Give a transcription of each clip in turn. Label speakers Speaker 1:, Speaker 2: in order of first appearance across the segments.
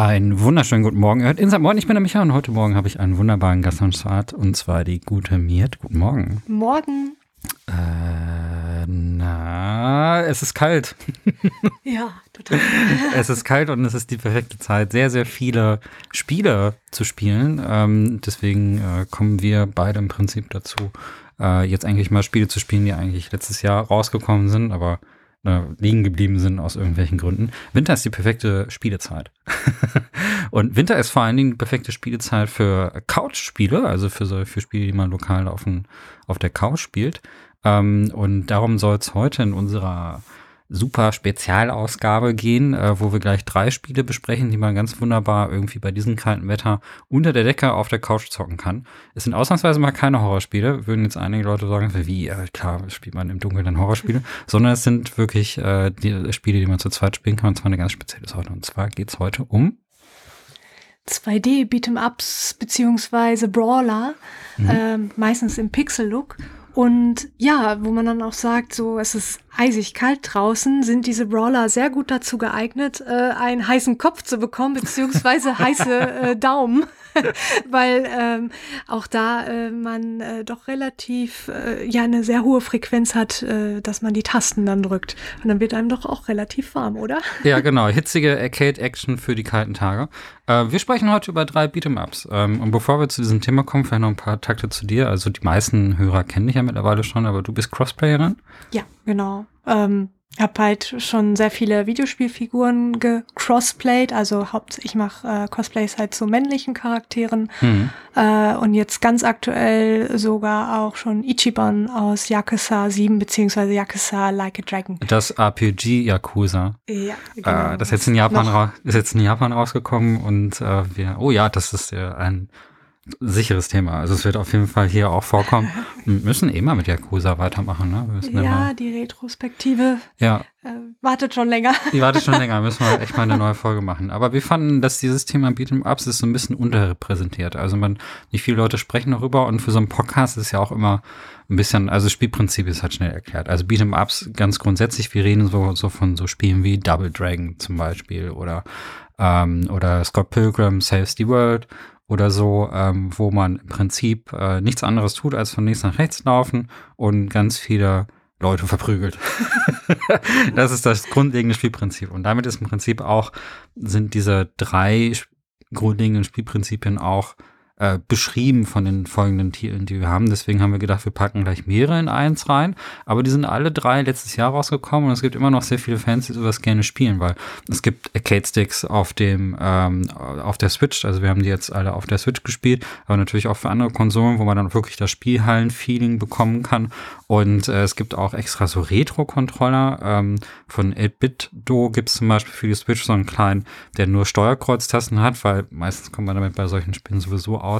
Speaker 1: Einen wunderschönen guten Morgen. Ihr hört Inside Moin, ich bin der Micha und heute Morgen habe ich einen wunderbaren Gast am Start und zwar die gute Mirt. Guten Morgen.
Speaker 2: Morgen.
Speaker 1: Es ist kalt.
Speaker 2: Ja, total.
Speaker 1: Es ist kalt und es ist die perfekte Zeit, sehr, sehr viele Spiele zu spielen. Deswegen kommen wir beide im Prinzip dazu, jetzt eigentlich mal Spiele zu spielen, die eigentlich letztes Jahr rausgekommen sind, aber liegen geblieben sind aus irgendwelchen Gründen. Winter ist die perfekte Spielezeit. Und Winter ist vor allen Dingen die perfekte Spielezeit für Couch-Spiele, also für Spiele, die man lokal auf der Couch spielt. Und darum soll es heute in unserer super Spezialausgabe gehen, wo wir gleich 3 Spiele besprechen, die man ganz wunderbar irgendwie bei diesem kalten Wetter unter der Decke auf der Couch zocken kann. Es sind ausnahmsweise mal keine Horrorspiele, würden jetzt einige Leute sagen, wie, klar, spielt man im Dunkeln dann Horrorspiele, sondern es sind wirklich die Spiele, die man zu zweit spielen kann, und zwar eine ganz spezielle Sorte. Und zwar geht es heute um
Speaker 2: 2D Beat'em-Ups beziehungsweise Brawler, meistens im Pixel-Look. Und ja, wo man dann auch sagt, so es ist eisig kalt draußen, sind diese Brawler sehr gut dazu geeignet, einen heißen Kopf zu bekommen, beziehungsweise heiße Daumen, weil auch da man doch relativ eine sehr hohe Frequenz hat, dass man die Tasten dann drückt. Und dann wird einem doch auch relativ warm, oder?
Speaker 1: Ja, genau. Hitzige Arcade-Action für die kalten Tage. Wir sprechen heute über 3 Beat'em-Ups. Und bevor wir zu diesem Thema kommen, vielleicht noch ein paar Takte zu dir. Also die meisten Hörer kennen dich ja mittlerweile schon, aber du bist Crossplayerin?
Speaker 2: Ja, genau. Hab halt schon sehr viele Videospielfiguren gecrossplayed, also ich mache Cosplays halt zu männlichen Charakteren und jetzt ganz aktuell sogar auch schon Ichiban aus Yakuza 7 beziehungsweise Yakuza Like a Dragon.
Speaker 1: Das RPG Yakuza.
Speaker 2: Ja, genau.
Speaker 1: Das ist jetzt in Japan rausgekommen und das ist ein sicheres Thema. Also es wird auf jeden Fall hier auch vorkommen. Wir müssen mal mit Yakuza weitermachen, ne?
Speaker 2: Ja, die Retrospektive wartet schon länger.
Speaker 1: Die wartet schon länger, müssen wir echt mal eine neue Folge machen. Aber wir fanden, dass dieses Thema Beat'em-Ups ist so ein bisschen unterrepräsentiert. Also nicht viele Leute sprechen darüber und für so einen Podcast ist ja auch immer ein bisschen, also das Spielprinzip ist halt schnell erklärt. Also Beat'em-Ups ganz grundsätzlich, wir reden so von so Spielen wie Double Dragon zum Beispiel oder Scott Pilgrim Saves the World oder so, wo man im Prinzip nichts anderes tut, als von links nach rechts laufen und ganz viele Leute verprügelt. Das ist das grundlegende Spielprinzip. Und damit ist im Prinzip sind diese 3 grundlegenden Spielprinzipien auch beschrieben von den folgenden Titeln, die wir haben. Deswegen haben wir gedacht, wir packen gleich mehrere in eins rein. Aber die sind alle 3 letztes Jahr rausgekommen und es gibt immer noch sehr viele Fans, die sowas gerne spielen, weil es gibt Arcade-Sticks auf der Switch. Also wir haben die jetzt alle auf der Switch gespielt, aber natürlich auch für andere Konsolen, wo man dann wirklich das Spielhallen-Feeling bekommen kann. Und es gibt auch extra so Retro-Controller. Von 8BitDo gibt es zum Beispiel für die Switch so einen kleinen, der nur Steuerkreuztasten hat, weil meistens kommt man damit bei solchen Spielen sowieso aus.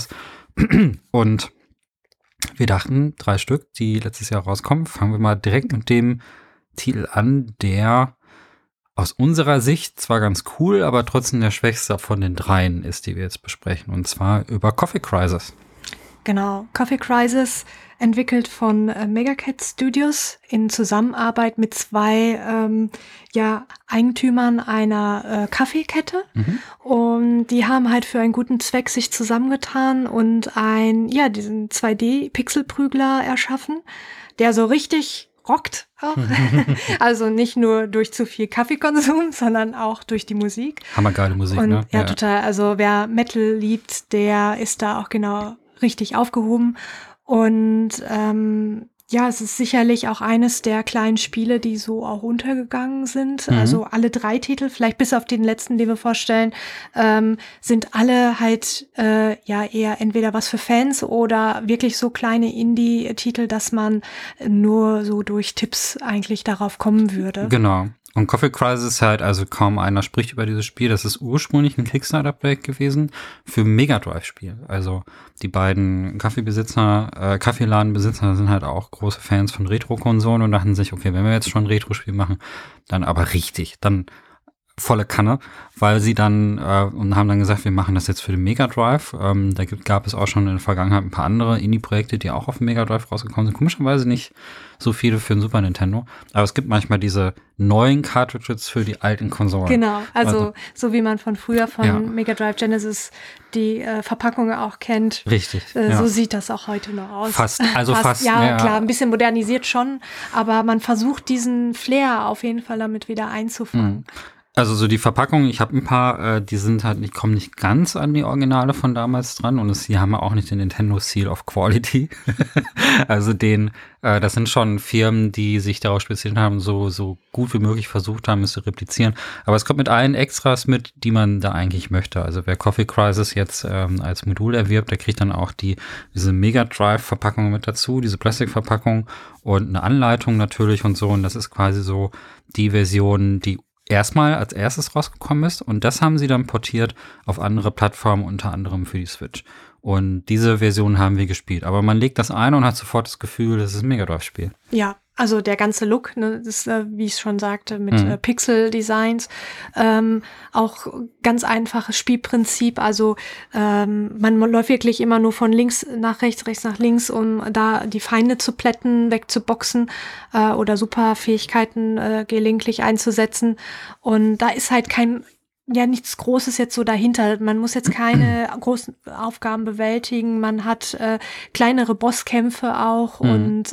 Speaker 1: Und wir dachten, 3 Stück, die letztes Jahr rauskommen, fangen wir mal direkt mit dem Titel an, der aus unserer Sicht zwar ganz cool, aber trotzdem der schwächste von den 3 ist, die wir jetzt besprechen. Und zwar über Coffee Crisis.
Speaker 2: Genau, Coffee Crisis, entwickelt von Megacat Studios in Zusammenarbeit mit 2 Eigentümern einer Kaffeekette. Und die haben halt für einen guten Zweck sich zusammengetan und diesen 2D-Pixelprügler erschaffen, der so richtig rockt auch. Also nicht nur durch zu viel Kaffeekonsum, sondern auch durch die Musik.
Speaker 1: Hammergeile Musik,
Speaker 2: und,
Speaker 1: ne?
Speaker 2: Ja, total. Also wer Metal liebt, der ist da auch genau richtig aufgehoben. Und es ist sicherlich auch eines der kleinen Spiele, die so auch untergegangen sind. Also alle 3 Titel, vielleicht bis auf den letzten, den wir vorstellen, sind alle halt eher entweder was für Fans oder wirklich so kleine Indie-Titel, dass man nur so durch Tipps eigentlich darauf kommen würde.
Speaker 1: Genau. Und Coffee Crisis halt, also kaum einer spricht über dieses Spiel. Das ist ursprünglich ein Kickstarter-Projekt gewesen für Mega Drive-Spiel. Also die beiden Kaffeeladenbesitzer sind halt auch große Fans von Retro-Konsolen und dachten sich, okay, wenn wir jetzt schon ein Retro-Spiel machen, dann aber richtig. Dann volle Kanne, weil sie dann und haben dann gesagt, wir machen das jetzt für den Mega Drive. Gab es auch schon in der Vergangenheit ein paar andere Indie-Projekte, die auch auf dem Mega Drive rausgekommen sind. Komischerweise nicht so viele für den Super Nintendo. Aber es gibt manchmal diese neuen Cartridges für die alten Konsolen.
Speaker 2: Genau, also so wie man von früher von Mega Drive Genesis die Verpackungen auch kennt.
Speaker 1: Richtig.
Speaker 2: So sieht das auch heute noch aus.
Speaker 1: Fast.
Speaker 2: Ja, klar, ein bisschen modernisiert schon, aber man versucht diesen Flair auf jeden Fall damit wieder einzufangen.
Speaker 1: Also so die Verpackungen, ich habe ein paar, die sind halt nicht, kommen nicht ganz an die Originale von damals dran und die haben auch nicht den Nintendo Seal of Quality. Also das sind schon Firmen, die sich darauf spezialisiert haben, so gut wie möglich versucht haben, es zu replizieren. Aber es kommt mit allen Extras mit, die man da eigentlich möchte. Also wer Coffee Crisis jetzt als Modul erwirbt, der kriegt dann auch diese Mega Drive Verpackung mit dazu, diese Plastikverpackung und eine Anleitung natürlich und so. Und das ist quasi so die Version, die erstmal als erstes rausgekommen ist und das haben sie dann portiert auf andere Plattformen, unter anderem für die Switch. Und diese Version haben wir gespielt. Aber man legt das ein und hat sofort das Gefühl, das ist ein Mega Drive-Spiel.
Speaker 2: Ja, also der ganze Look, ne, das ist, wie ich schon sagte, mit Pixel-Designs, auch ganz einfaches Spielprinzip. Also man läuft wirklich immer nur von links nach rechts, rechts nach links, um da die Feinde zu plätten, wegzuboxen oder Superfähigkeiten gelegentlich einzusetzen. Und da ist halt nichts Großes jetzt so dahinter. Man muss jetzt keine großen Aufgaben bewältigen. Man hat kleinere Bosskämpfe auch und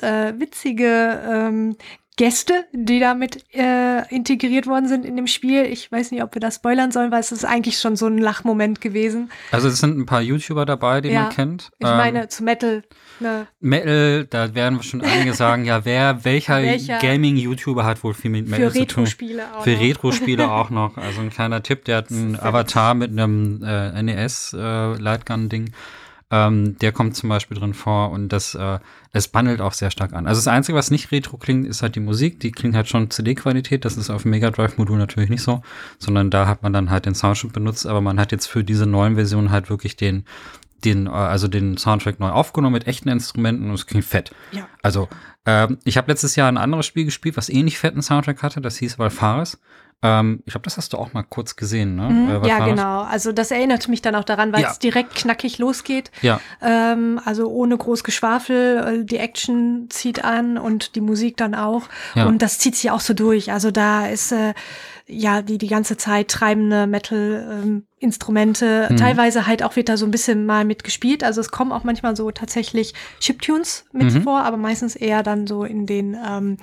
Speaker 2: witzige Gäste, die damit integriert worden sind in dem Spiel. Ich weiß nicht, ob wir das spoilern sollen, weil es ist eigentlich schon so ein Lachmoment gewesen.
Speaker 1: Also es sind ein paar YouTuber dabei, die man kennt.
Speaker 2: Ich meine, zu Metal. Ne?
Speaker 1: Metal, da werden schon einige sagen, ja, welcher Gaming-YouTuber hat wohl viel mit Metal zu tun? Für Retro-Spiele auch noch. Also ein kleiner Tipp, der hat einen Avatar mit einem NES-Lightgun-Ding. Der kommt zum Beispiel drin vor und es bandelt auch sehr stark an. Also das Einzige, was nicht retro klingt, ist halt die Musik. Die klingt halt schon CD-Qualität. Das ist auf dem Mega Drive-Modul natürlich nicht so, sondern da hat man dann halt den Soundchip benutzt. Aber man hat jetzt für diese neuen Versionen halt wirklich den Soundtrack neu aufgenommen mit echten Instrumenten und es klingt fett.
Speaker 2: Ja.
Speaker 1: Also ich habe letztes Jahr ein anderes Spiel gespielt, was ähnlich fetten Soundtrack hatte. Das hieß Valfaris. Ich glaube, das hast du auch mal kurz gesehen, ne?
Speaker 2: Ja, genau. Also das erinnert mich dann auch daran, weil es direkt knackig losgeht.
Speaker 1: Ja.
Speaker 2: Also ohne groß Geschwafel. Die Action zieht an und die Musik dann auch. Ja. Und das zieht sich auch so durch. Also da ist die ganze Zeit treibende Metal-Instrumente. Teilweise halt auch wird da so ein bisschen mal mitgespielt. Also es kommen auch manchmal so tatsächlich Chiptunes mit vor, aber meistens eher dann so in den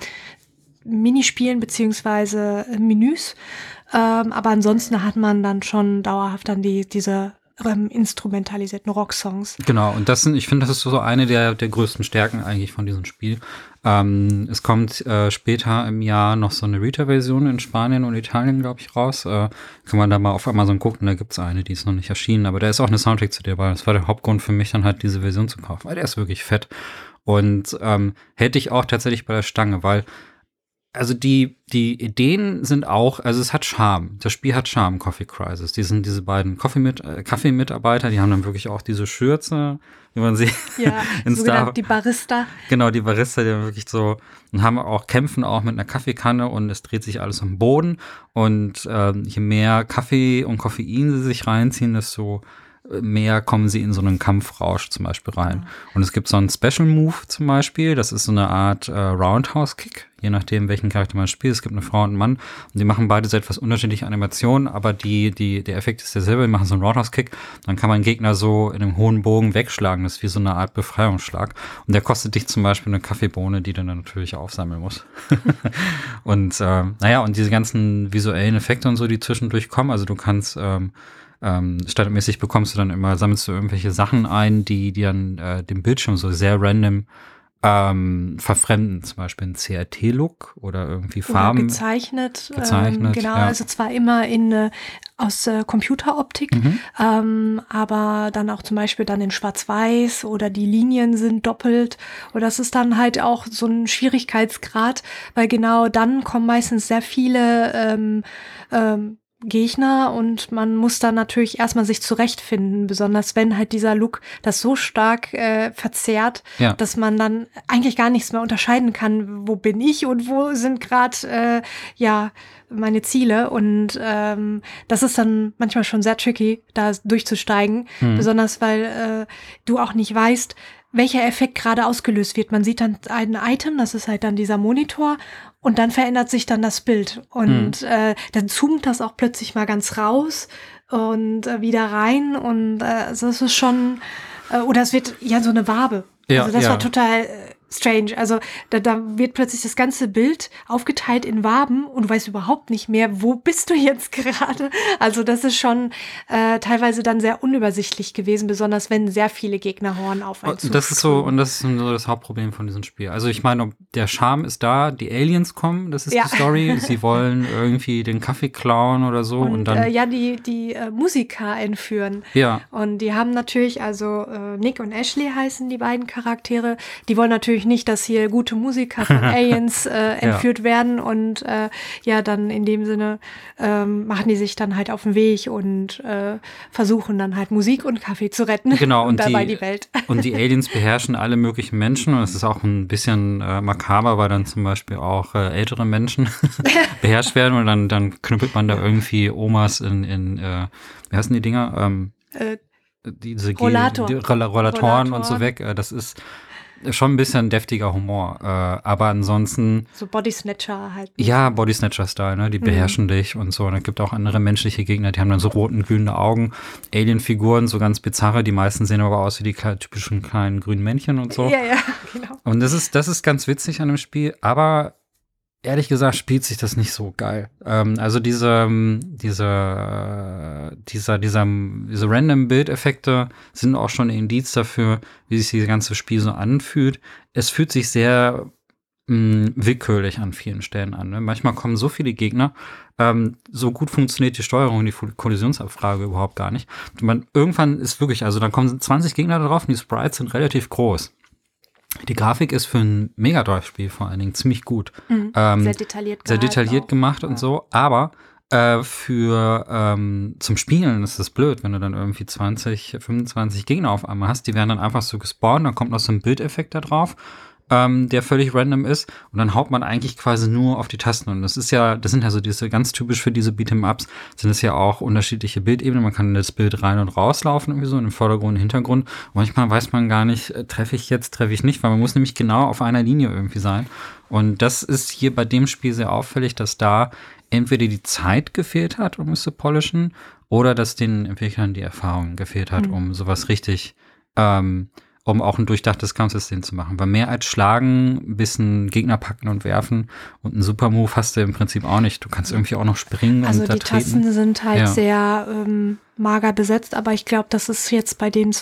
Speaker 2: Minispielen beziehungsweise Menüs. Aber ansonsten hat man dann schon dauerhaft dann diese instrumentalisierten Rocksongs.
Speaker 1: Genau, und ich finde, das ist so eine der größten Stärken eigentlich von diesem Spiel. Es kommt später im Jahr noch so eine Retail-Version in Spanien und Italien, glaube ich, raus. Kann man da mal auf Amazon gucken, da gibt's eine, die ist noch nicht erschienen, aber da ist auch eine Soundtrack zu dabei. Das war der Hauptgrund für mich, dann halt diese Version zu kaufen, weil der ist wirklich fett. Und hätte ich auch tatsächlich bei der Stange, weil also die Ideen sind auch, also es hat Charme. Das Spiel hat Charme, Coffee Crisis. Die sind diese beiden Kaffeemitarbeiter, die haben dann wirklich auch diese Schürze, wie man sieht.
Speaker 2: Ja, die Barista.
Speaker 1: Genau, die Barista, die haben wirklich so, und kämpfen auch mit einer Kaffeekanne und es dreht sich alles am Boden. Und je mehr Kaffee und Koffein sie sich reinziehen, desto mehr kommen sie in so einen Kampfrausch zum Beispiel rein. Und es gibt so einen Special Move zum Beispiel, das ist so eine Art Roundhouse-Kick, je nachdem, welchen Charakter man spielt. Es gibt eine Frau und einen Mann und die machen beide so etwas unterschiedliche Animationen, aber der Effekt ist derselbe. Die machen so einen Roundhouse-Kick, dann kann man einen Gegner so in einem hohen Bogen wegschlagen. Das ist wie so eine Art Befreiungsschlag. Und der kostet dich zum Beispiel eine Kaffeebohne, die du dann natürlich aufsammeln musst. Und und diese ganzen visuellen Effekte und so, die zwischendurch kommen, also du kannst standardmäßig sammelst du irgendwelche Sachen ein, die dann den Bildschirm so sehr random verfremden, zum Beispiel ein CRT-Look oder irgendwie Farben.
Speaker 2: Oder gezeichnet.
Speaker 1: Genau,
Speaker 2: ja. Also zwar immer aus Computeroptik, aber dann auch zum Beispiel dann in Schwarz-Weiß oder die Linien sind doppelt. Und das ist dann halt auch so ein Schwierigkeitsgrad, weil genau dann kommen meistens sehr viele Gegner und man muss dann natürlich erstmal sich zurechtfinden, besonders wenn halt dieser Look das so stark verzerrt, dass man dann eigentlich gar nichts mehr unterscheiden kann, wo bin ich und wo sind gerade meine Ziele, und das ist dann manchmal schon sehr tricky, da durchzusteigen, besonders weil du auch nicht weißt, welcher Effekt gerade ausgelöst wird. Man sieht dann ein Item, das ist halt dann dieser Monitor, und dann verändert sich dann das Bild. Und dann zoomt das auch plötzlich mal ganz raus und wieder rein. Und also es ist schon, oder es wird so eine Wabe. Also das war total strange. Also da wird plötzlich das ganze Bild aufgeteilt in Waben und du weißt überhaupt nicht mehr, wo bist du jetzt gerade. Also das ist schon teilweise dann sehr unübersichtlich gewesen, besonders wenn sehr viele Gegnerhorden auf einen zustürmen.
Speaker 1: Das ist so das Hauptproblem von diesem Spiel. Also ich meine, der Charme ist da, die Aliens kommen, das ist die Story. Sie wollen irgendwie den Kaffee klauen oder so. Und dann
Speaker 2: die Musiker entführen.
Speaker 1: Ja.
Speaker 2: Und die haben natürlich, also Nick und Ashley heißen die beiden Charaktere, die wollen natürlich nicht, dass hier gute Musiker von Aliens entführt werden, und dann in dem Sinne machen die sich dann halt auf den Weg und versuchen dann halt Musik und Kaffee zu retten.
Speaker 1: Genau, und
Speaker 2: dabei die Welt.
Speaker 1: Und die Aliens beherrschen alle möglichen Menschen, und es ist auch ein bisschen makaber, weil dann zum Beispiel auch ältere Menschen beherrscht werden, und dann knüppelt man da irgendwie Omas in wie heißen die Dinger? Diese Rollatoren und so weg. Das ist schon ein bisschen deftiger Humor, aber ansonsten
Speaker 2: so Body Snatcher halt.
Speaker 1: Ja, Body Snatcher-Style, ne? Die beherrschen dich und so. Und es gibt auch andere menschliche Gegner, die haben dann so roten, glühende Augen. Alien-Figuren, so ganz bizarre. Die meisten sehen aber aus wie die typischen kleinen grünen Männchen und so.
Speaker 2: Ja, genau.
Speaker 1: Und das ist ganz witzig an dem Spiel, aber ehrlich gesagt spielt sich das nicht so geil. Also diese random Bildeffekte sind auch schon ein Indiz dafür, wie sich dieses ganze Spiel so anfühlt. Es fühlt sich sehr willkürlich an vielen Stellen an. Ne? Manchmal kommen so viele Gegner, so gut funktioniert die Steuerung und die Kollisionsabfrage überhaupt gar nicht. Irgendwann ist wirklich, also dann kommen 20 Gegner drauf und die Sprites sind relativ groß. Die Grafik ist für ein Mega Drive-Spiel vor allen Dingen ziemlich gut.
Speaker 2: Sehr detailliert
Speaker 1: gemacht und so, aber zum Spielen ist das blöd, wenn du dann irgendwie 20, 25 Gegner auf einmal hast, die werden dann einfach so gespawnt, dann kommt noch so ein Bildeffekt da drauf, der völlig random ist, und dann haut man eigentlich quasi nur auf die Tasten, und das sind ja so diese, ganz typisch für diese Beat'em-Ups, sind es ja auch unterschiedliche Bildebenen, man kann in das Bild rein und rauslaufen, irgendwie so, im Vordergrund, im Hintergrund, und manchmal weiß man gar nicht, treffe ich nicht, weil man muss nämlich genau auf einer Linie irgendwie sein, und das ist hier bei dem Spiel sehr auffällig, dass da entweder die Zeit gefehlt hat, um es zu polishen, oder dass den Entwicklern die Erfahrung gefehlt hat, um sowas richtig, um auch ein durchdachtes Kampfsystem zu machen. Weil mehr als schlagen, ein bisschen Gegner packen und werfen und einen Super-Move hast du im Prinzip auch nicht. Du kannst irgendwie auch noch springen und da treten.
Speaker 2: Also die Tasten sind halt sehr mager besetzt, aber ich glaube, das ist jetzt bei den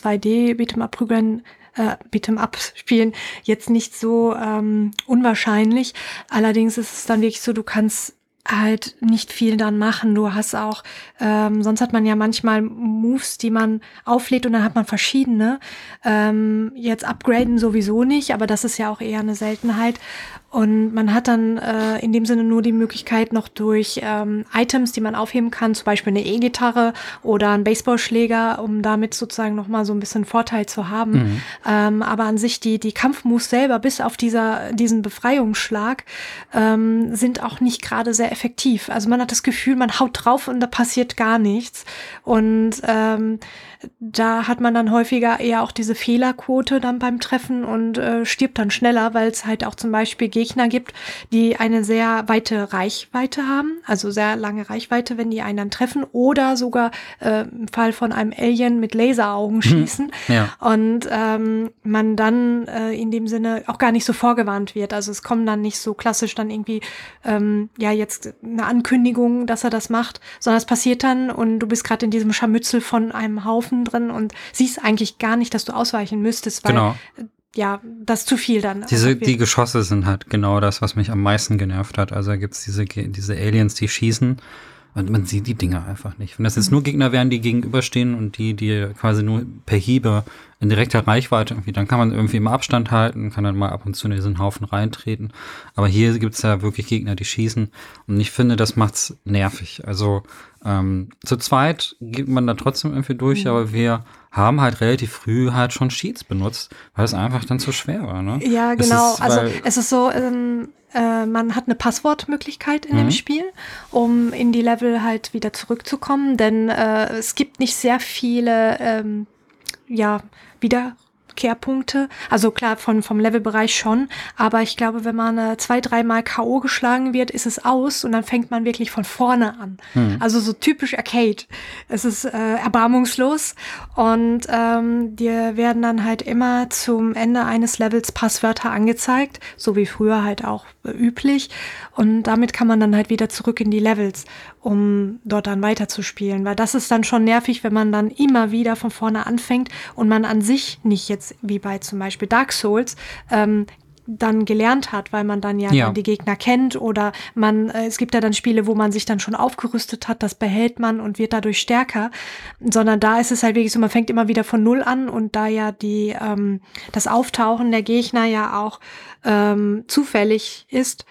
Speaker 2: 2D-Beat'em-Up-Spielen jetzt nicht so unwahrscheinlich. Allerdings ist es dann wirklich so, du kannst halt nicht viel dann machen. Du hast auch, sonst hat man ja manchmal Moves, die man auflädt und dann hat man verschiedene. Jetzt upgraden sowieso nicht, aber das ist ja auch eher eine Seltenheit. Und man hat dann in dem Sinne nur die Möglichkeit, noch durch Items, die man aufheben kann, zum Beispiel eine E-Gitarre oder einen Baseballschläger, um damit sozusagen noch mal so ein bisschen Vorteil zu haben. Aber an sich die Kampfmoves selber, bis auf diesen Befreiungsschlag, sind auch nicht gerade sehr effektiv. Also man hat das Gefühl, man haut drauf und da passiert gar nichts. Und da hat man dann häufiger eher auch diese Fehlerquote dann beim Treffen und stirbt dann schneller, weil es halt auch zum Beispiel Gegner gibt, die eine sehr weite Reichweite haben, also sehr lange Reichweite, wenn die einen dann treffen, oder sogar im Fall von einem Alien mit Laseraugen schießen und man dann in dem Sinne auch gar nicht so vorgewarnt wird. Also es kommen dann nicht so klassisch dann irgendwie jetzt eine Ankündigung, dass er das macht, sondern es passiert dann und du bist gerade in diesem Scharmützel von einem Haufen drin und siehst eigentlich gar nicht, dass du ausweichen müsstest, weil das ist zu viel dann.
Speaker 1: Die Geschosse sind halt genau das, was mich am meisten genervt hat. Also da gibt's diese Aliens, die schießen und man sieht die Dinger einfach nicht. Wenn das jetzt nur Gegner wären, die gegenüberstehen und die quasi nur per Hiebe in direkter Reichweite irgendwie, dann kann man irgendwie im Abstand halten, kann dann mal ab und zu in diesen Haufen reintreten. Aber hier gibt's ja wirklich Gegner, die schießen und ich finde, das macht's nervig. Also Zu zweit geht man da trotzdem irgendwie durch, aber wir haben halt relativ früh halt schon Cheats benutzt, weil es einfach dann zu schwer war, ne?
Speaker 2: Ja, genau. Es ist so, man hat eine Passwortmöglichkeit in dem Spiel, um in die Level halt wieder zurückzukommen, denn es gibt nicht sehr viele Wiederkehrpunkte. Also klar, vom Levelbereich schon, aber ich glaube, wenn man 2-3 Mal K.O. geschlagen wird, ist es aus und dann fängt man wirklich von vorne an. Also so typisch Arcade. Es ist erbarmungslos und dir werden dann halt immer zum Ende eines Levels Passwörter angezeigt, so wie früher halt auch üblich. Und damit kann man dann halt wieder zurück in die Levels, um dort dann weiterzuspielen. Weil das ist dann schon nervig, wenn man dann immer wieder von vorne anfängt und man an sich nicht jetzt, wie bei zum Beispiel Dark Souls, dann gelernt hat, weil man dann ja die Gegner kennt oder es gibt ja dann Spiele, wo man sich dann schon aufgerüstet hat, das behält man und wird dadurch stärker, sondern da ist es halt wirklich so, man fängt immer wieder von Null an und da ja das Auftauchen der Gegner ja auch zufällig ist,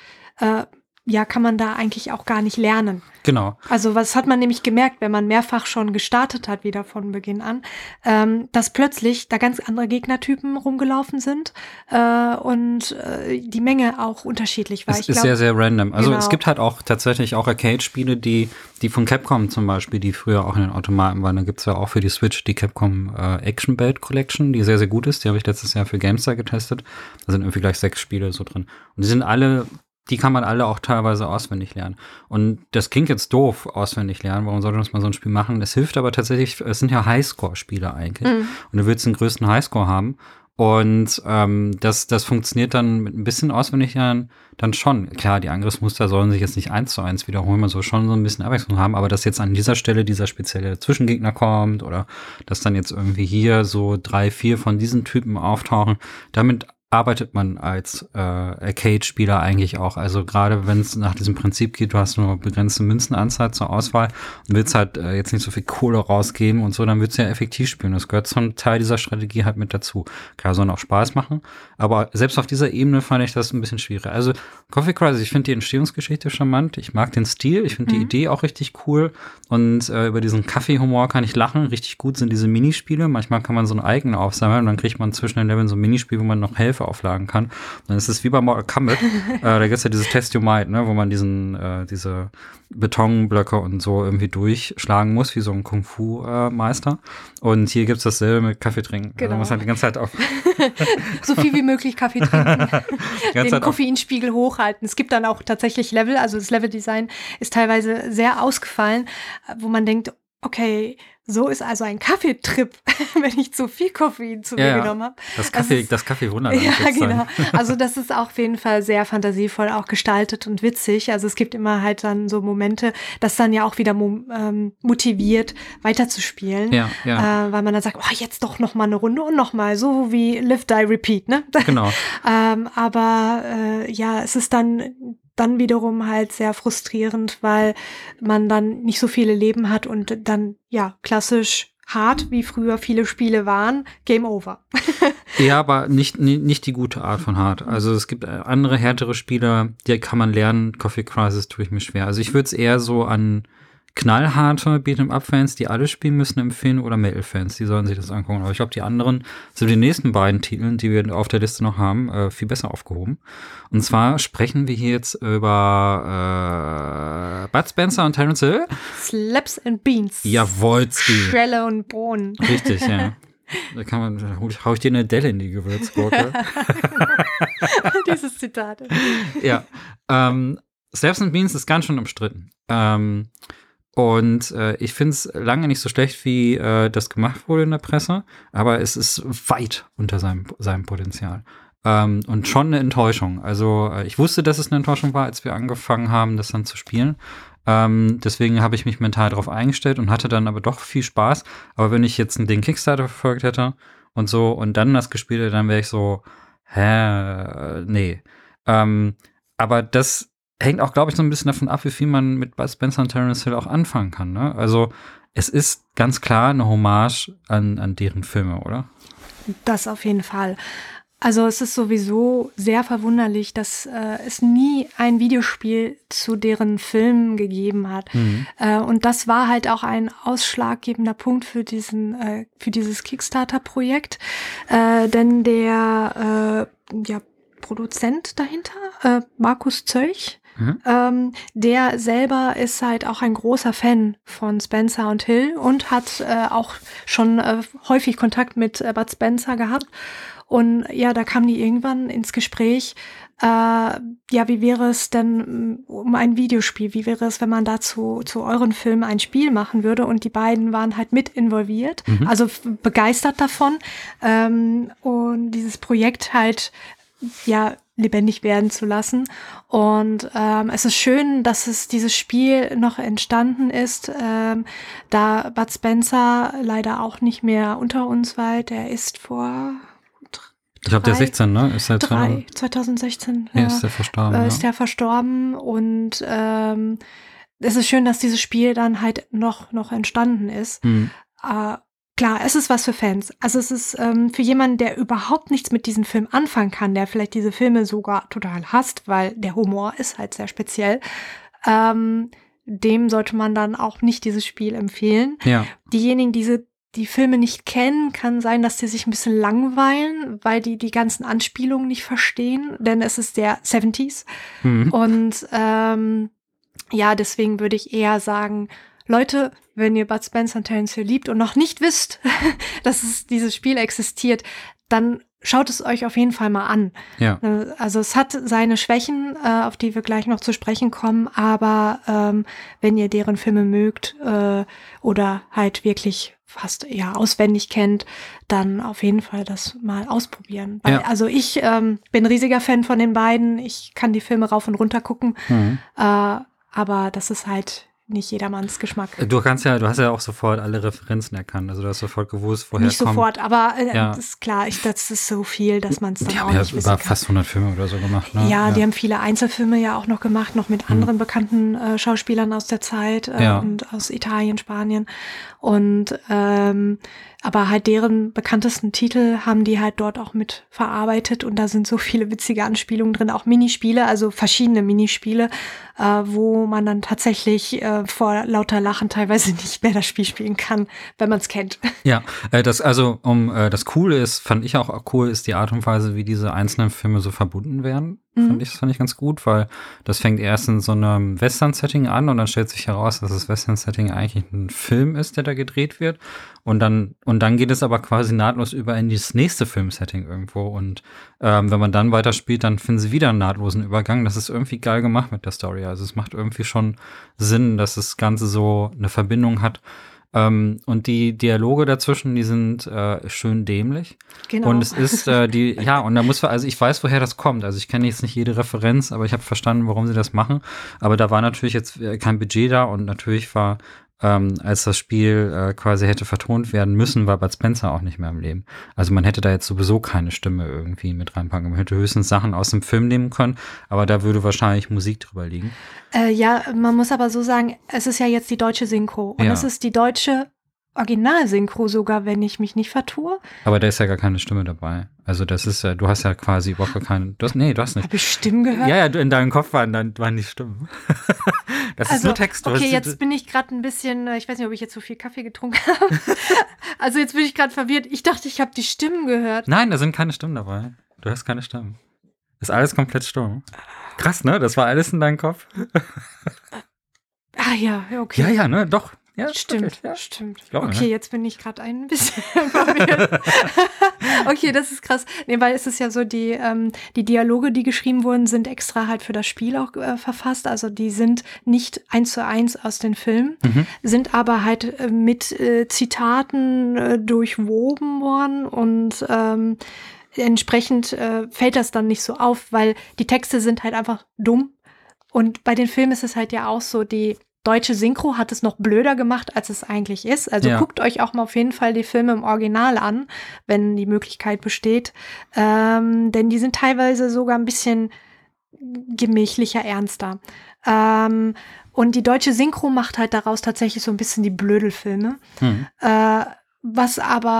Speaker 2: kann man da eigentlich auch gar nicht lernen.
Speaker 1: Genau.
Speaker 2: Also was hat man nämlich gemerkt, wenn man mehrfach schon gestartet hat, wieder von Beginn an, dass plötzlich da ganz andere Gegnertypen rumgelaufen sind und die Menge auch unterschiedlich war.
Speaker 1: Es ist sehr, sehr random. Also es gibt halt auch tatsächlich auch Arcade-Spiele, die von Capcom zum Beispiel, die früher auch in den Automaten waren. Da gibt es ja auch für die Switch die Capcom Action Belt Collection, die sehr, sehr gut ist. Die habe ich letztes Jahr für GameStar getestet. Da sind irgendwie gleich 6 Spiele so drin. Und die kann man alle auch teilweise auswendig lernen. Und das klingt jetzt doof, auswendig lernen. Warum sollte man mal so ein Spiel machen? Das hilft aber tatsächlich, es sind ja Highscore-Spiele eigentlich. Und du willst den größten Highscore haben. Und das funktioniert dann mit ein bisschen auswendig lernen dann schon. Klar, die Angriffsmuster sollen sich jetzt nicht 1:1 wiederholen, man soll schon so ein bisschen Abwechslung haben, aber dass jetzt an dieser Stelle dieser spezielle Zwischengegner kommt oder dass dann jetzt irgendwie hier so 3, 4 von diesen Typen auftauchen, damit arbeitet man als Arcade-Spieler eigentlich auch. Also gerade wenn es nach diesem Prinzip geht, du hast nur begrenzte Münzenanzahl zur Auswahl und willst halt jetzt nicht so viel Kohle rausgeben und so, dann willst du ja effektiv spielen. Das gehört zum Teil dieser Strategie halt mit dazu. Klar, soll auch Spaß machen, aber selbst auf dieser Ebene fand ich das ein bisschen schwierig. Also Coffee Crisis, ich finde die Entstehungsgeschichte charmant, ich mag den Stil, ich finde die Idee auch richtig cool und über diesen Kaffee-Humor kann ich lachen. Richtig gut sind diese Minispiele. Manchmal kann man so ein Icon aufsammeln und dann kriegt man zwischen den Leveln so ein Minispiel, wo man noch Helfer aufladen kann. Dann ist es wie bei Mortal Kombat. Da gibt es ja dieses Test Your Might, ne, wo man diese Betonblöcke und so irgendwie durchschlagen muss, wie so ein Kung-Fu-Meister. Und hier gibt es dasselbe mit Kaffee trinken.
Speaker 2: Genau.
Speaker 1: Also man muss halt die ganze Zeit auf
Speaker 2: so viel wie möglich Kaffee trinken. Den Koffeinspiegel hochhalten. Es gibt dann auch tatsächlich Level, also das Leveldesign ist teilweise sehr ausgefallen, wo man denkt, okay, so ist also ein Kaffeetrip, wenn ich zu viel Koffein zu mir genommen habe.
Speaker 1: Das Kaffee-Wunderland.
Speaker 2: Ja, genau. Also das ist auch auf jeden Fall sehr fantasievoll auch gestaltet und witzig. Also es gibt immer halt dann so Momente, das dann ja auch wieder motiviert, weiterzuspielen. Ja. Weil man dann sagt, oh, jetzt doch noch mal eine Runde und noch mal, so wie Live, Die, Repeat, ne?
Speaker 1: Genau.
Speaker 2: Es ist dann wiederum halt sehr frustrierend, weil man dann nicht so viele Leben hat und dann, klassisch hart, wie früher viele Spiele waren, Game Over.
Speaker 1: Ja, aber nicht die gute Art von hart. Also es gibt andere, härtere Spiele, die kann man lernen. Coffee Crisis tue ich mir schwer. Also ich würde es eher so an knallharte Beat'em-up-Fans, die alle spielen müssen, empfehlen oder Metal-Fans, die sollen sich das angucken. Aber ich glaube, die anderen sind die nächsten beiden Titeln, die wir auf der Liste noch haben, viel besser aufgehoben. Und zwar sprechen wir hier jetzt über Bud Spencer und Terence Hill.
Speaker 2: Slaps and Beans.
Speaker 1: Jawolski.
Speaker 2: Schwelle und Bohnen.
Speaker 1: Richtig, ja. Da hau ich dir eine Delle in die Gewürzgurke.
Speaker 2: Dieses Zitat.
Speaker 1: Ja. Slaps and Beans ist ganz schön umstritten. Und ich finde es lange nicht so schlecht, wie das gemacht wurde in der Presse, aber es ist weit unter seinem Potenzial. Und schon eine Enttäuschung. Also ich wusste, dass es eine Enttäuschung war, als wir angefangen haben, das dann zu spielen. Deswegen habe ich mich mental darauf eingestellt und hatte dann aber doch viel Spaß. Aber wenn ich jetzt den Kickstarter verfolgt hätte und so und dann das gespielt hätte, dann wäre ich so, nee. Aber das hängt auch, glaube ich, so ein bisschen davon ab, wie viel man mit Bud Spencer und Terence Hill auch anfangen kann. Ne? Also es ist ganz klar eine Hommage an deren Filme, oder?
Speaker 2: Das auf jeden Fall. Also es ist sowieso sehr verwunderlich, dass es nie ein Videospiel zu deren Filmen gegeben hat. Und das war halt auch ein ausschlaggebender Punkt für dieses Kickstarter-Projekt. Denn der Produzent dahinter, Markus Zölch, der selber ist halt auch ein großer Fan von Spencer und Hill und hat auch schon häufig Kontakt mit Bud Spencer gehabt. Und ja, da kamen die irgendwann ins Gespräch, wie wäre es denn um ein Videospiel? Wie wäre es, wenn man dazu zu euren Filmen ein Spiel machen würde? Und die beiden waren halt mit involviert, also begeistert davon. Und dieses Projekt halt, lebendig werden zu lassen. Und es ist schön, dass dieses Spiel noch entstanden ist, da Bud Spencer leider auch nicht mehr unter uns weilt. Er ist
Speaker 1: ich glaube, der 16, ne? Ist der
Speaker 2: 2016.
Speaker 1: Ist der verstorben.
Speaker 2: Ist der verstorben und es ist schön, dass dieses Spiel dann halt noch entstanden ist. Klar, es ist was für Fans. Also es ist für jemanden, der überhaupt nichts mit diesem Film anfangen kann, der vielleicht diese Filme sogar total hasst, weil der Humor ist halt sehr speziell, dem sollte man dann auch nicht dieses Spiel empfehlen.
Speaker 1: Ja.
Speaker 2: Diejenigen, die Filme nicht kennen, kann sein, dass die sich ein bisschen langweilen, weil die ganzen Anspielungen nicht verstehen, denn es ist der 70s. Und deswegen würde ich eher sagen, Leute, wenn ihr Bud Spencer und Terence Hill liebt und noch nicht wisst, dass dieses Spiel existiert, dann schaut es euch auf jeden Fall mal an.
Speaker 1: Ja.
Speaker 2: Also es hat seine Schwächen, auf die wir gleich noch zu sprechen kommen, aber wenn ihr deren Filme mögt oder halt wirklich fast auswendig kennt, dann auf jeden Fall das mal ausprobieren. Weil, also ich bin riesiger Fan von den beiden, ich kann die Filme rauf und runter gucken, aber das ist halt nicht jedermanns Geschmack.
Speaker 1: Du hast ja auch sofort alle Referenzen erkannt. Also du hast sofort gewusst, woher
Speaker 2: nicht
Speaker 1: kommt.
Speaker 2: Sofort, aber das ist klar, das ist so viel, dass man es dann auch nicht wissen kann. Die haben ja
Speaker 1: fast 100 Filme oder so gemacht, ne?
Speaker 2: Ja, die haben viele Einzelfilme ja auch noch gemacht, noch mit anderen bekannten Schauspielern aus der Zeit und aus Italien, Spanien. Und aber halt deren bekanntesten Titel haben die halt dort auch mit verarbeitet und da sind so viele witzige Anspielungen drin, auch Minispiele, also verschiedene Minispiele, wo man dann tatsächlich vor lauter Lachen teilweise nicht mehr das Spiel spielen kann, wenn man es kennt.
Speaker 1: Ja, das Coole ist, fand ich auch cool, ist die Art und Weise, wie diese einzelnen Filme so verbunden werden. Das fand ich ganz gut, weil das fängt erst in so einem Western-Setting an und dann stellt sich heraus, dass das Western-Setting eigentlich ein Film ist, der da gedreht wird. Und dann geht es aber quasi nahtlos über in dieses nächste Film-Setting irgendwo. Und wenn man dann weiterspielt, dann finden sie wieder einen nahtlosen Übergang. Das ist irgendwie geil gemacht mit der Story. Also es macht irgendwie schon Sinn, dass das Ganze so eine Verbindung hat. Und die Dialoge dazwischen, die sind schön dämlich.
Speaker 2: Genau.
Speaker 1: Und es ist und da also ich weiß, woher das kommt. Also ich kenne jetzt nicht jede Referenz, aber ich habe verstanden, warum sie das machen. Aber da war natürlich jetzt kein Budget da und natürlich war als das Spiel quasi hätte vertont werden müssen, war Bud Spencer auch nicht mehr im Leben. Also man hätte da jetzt sowieso keine Stimme irgendwie mit reinpacken. Man hätte höchstens Sachen aus dem Film nehmen können, aber da würde wahrscheinlich Musik drüber liegen.
Speaker 2: Man muss aber so sagen, es ist ja jetzt die deutsche Synchro. Und es ist die deutsche Originalsynchro sogar, wenn ich mich nicht vertue.
Speaker 1: Aber da ist ja gar keine Stimme dabei. Also das ist ja, du hast ja quasi überhaupt keine, du hast nicht.
Speaker 2: Habe ich Stimmen gehört?
Speaker 1: Ja, in deinem Kopf waren die Stimmen. Das ist nur Text.
Speaker 2: Okay, jetzt bin ich gerade ein bisschen, ich weiß nicht, ob ich jetzt so viel Kaffee getrunken habe. Also jetzt bin ich gerade verwirrt. Ich dachte, ich habe die Stimmen gehört.
Speaker 1: Nein, da sind keine Stimmen dabei. Du hast keine Stimmen. Ist alles komplett stumm. Krass, ne? Das war alles in deinem Kopf.
Speaker 2: Okay.
Speaker 1: Ja, ne? Doch. Ja,
Speaker 2: stimmt,
Speaker 1: okay,
Speaker 2: stimmt.
Speaker 1: Glaube,
Speaker 2: okay, jetzt bin ich gerade ein bisschen verwirrt. Okay, das ist krass. Nee, weil es ist ja so, die Dialoge, die geschrieben wurden, sind extra halt für das Spiel auch verfasst. Also die sind nicht 1:1 aus den Filmen, sind aber halt mit Zitaten durchwoben worden und entsprechend fällt das dann nicht so auf, weil die Texte sind halt einfach dumm. Und bei den Filmen ist es halt ja auch so, die deutsche Synchro hat es noch blöder gemacht, als es eigentlich ist. Also guckt euch auch mal auf jeden Fall die Filme im Original an, wenn die Möglichkeit besteht. Denn die sind teilweise sogar ein bisschen gemächlicher, ernster. Und die deutsche Synchro macht halt daraus tatsächlich so ein bisschen die Blödelfilme. Was aber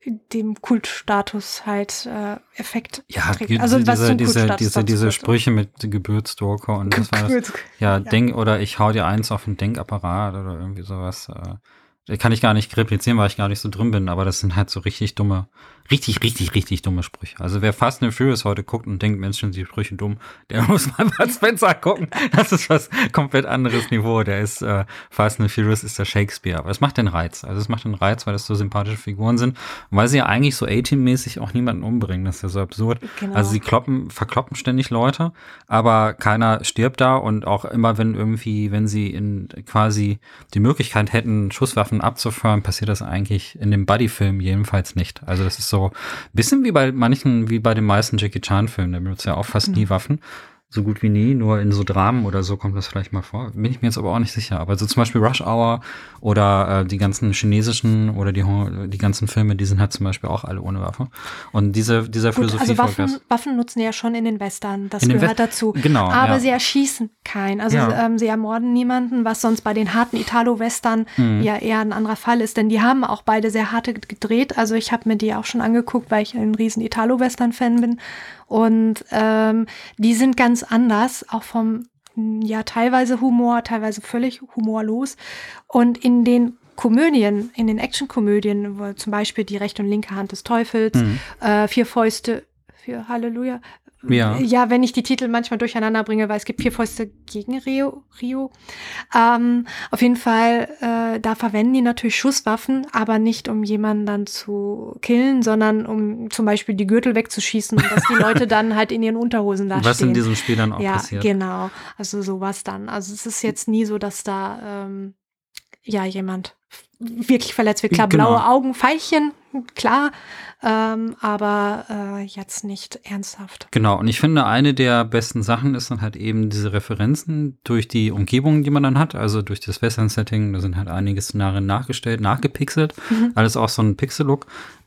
Speaker 2: dem Kultstatus halt Effekt trägt.
Speaker 1: Also diese Sprüche mit Gebürtstalker und das war das. Ja, oder ich hau dir eins auf den Denkapparat oder irgendwie sowas. Kann ich gar nicht replizieren, weil ich gar nicht so drin bin, aber das sind halt so richtig dumme Sprüche. Also wer Fast and Furious heute guckt und denkt, Mensch, sind die Sprüche dumm, der muss mal Bud Spencer gucken. Das ist was komplett anderes Niveau. Der ist, Fast and Furious ist der Shakespeare. Aber es macht den Reiz. Also es macht den Reiz, weil das so sympathische Figuren sind. Und weil sie ja eigentlich so A-Team-mäßig auch niemanden umbringen. Das ist ja so absurd. Genau. Also sie verkloppen ständig Leute, aber keiner stirbt da und auch immer, wenn sie quasi die Möglichkeit hätten, Schusswaffen abzufeuern, passiert das eigentlich in dem Buddy-Film jedenfalls nicht. Also das ist so ein bisschen wie bei den meisten Jackie Chan-Filmen. Der benutzt ja auch fast nie Waffen. So gut wie nie, nur in so Dramen oder so kommt das vielleicht mal vor. Bin ich mir jetzt aber auch nicht sicher. Aber so zum Beispiel Rush Hour oder die ganzen chinesischen oder die ganzen Filme, die sind halt zum Beispiel auch alle ohne Waffe. Und dieser Philosophie
Speaker 2: also Waffen nutzen ja schon in den Western, das gehört dazu.
Speaker 1: Genau.
Speaker 2: Aber sie erschießen keinen. Also sie ermorden niemanden, was sonst bei den harten Italo-Western ja eher ein anderer Fall ist. Denn die haben auch beide sehr harte gedreht. Also ich habe mir die auch schon angeguckt, weil ich ein riesen Italo-Western-Fan bin. Und die sind ganz anders, auch vom, teilweise Humor, teilweise völlig humorlos. Und in den Komödien, in den Actionkomödien, wo zum Beispiel die rechte und linke Hand des Teufels, 4 Fäuste für Halleluja. Ja, wenn ich die Titel manchmal durcheinander bringe, weil es gibt 4 Fäuste gegen Rio. Auf jeden Fall, da verwenden die natürlich Schusswaffen, aber nicht um jemanden dann zu killen, sondern um zum Beispiel die Gürtel wegzuschießen und dass die Leute dann halt in ihren Unterhosen da stehen.
Speaker 1: Was in diesem Spiel dann auch passiert.
Speaker 2: Ja, genau. Also sowas dann. Also es ist jetzt nie so, dass da jemand wirklich verletzt wird. Klar, blaue Augen, Pfeilchen, klar, aber jetzt nicht ernsthaft.
Speaker 1: Genau, und ich finde, eine der besten Sachen ist dann halt eben diese Referenzen durch die Umgebung, die man dann hat, also durch das Western-Setting, da sind halt einige Szenarien nachgepixelt, alles auch so ein Pixel-Look.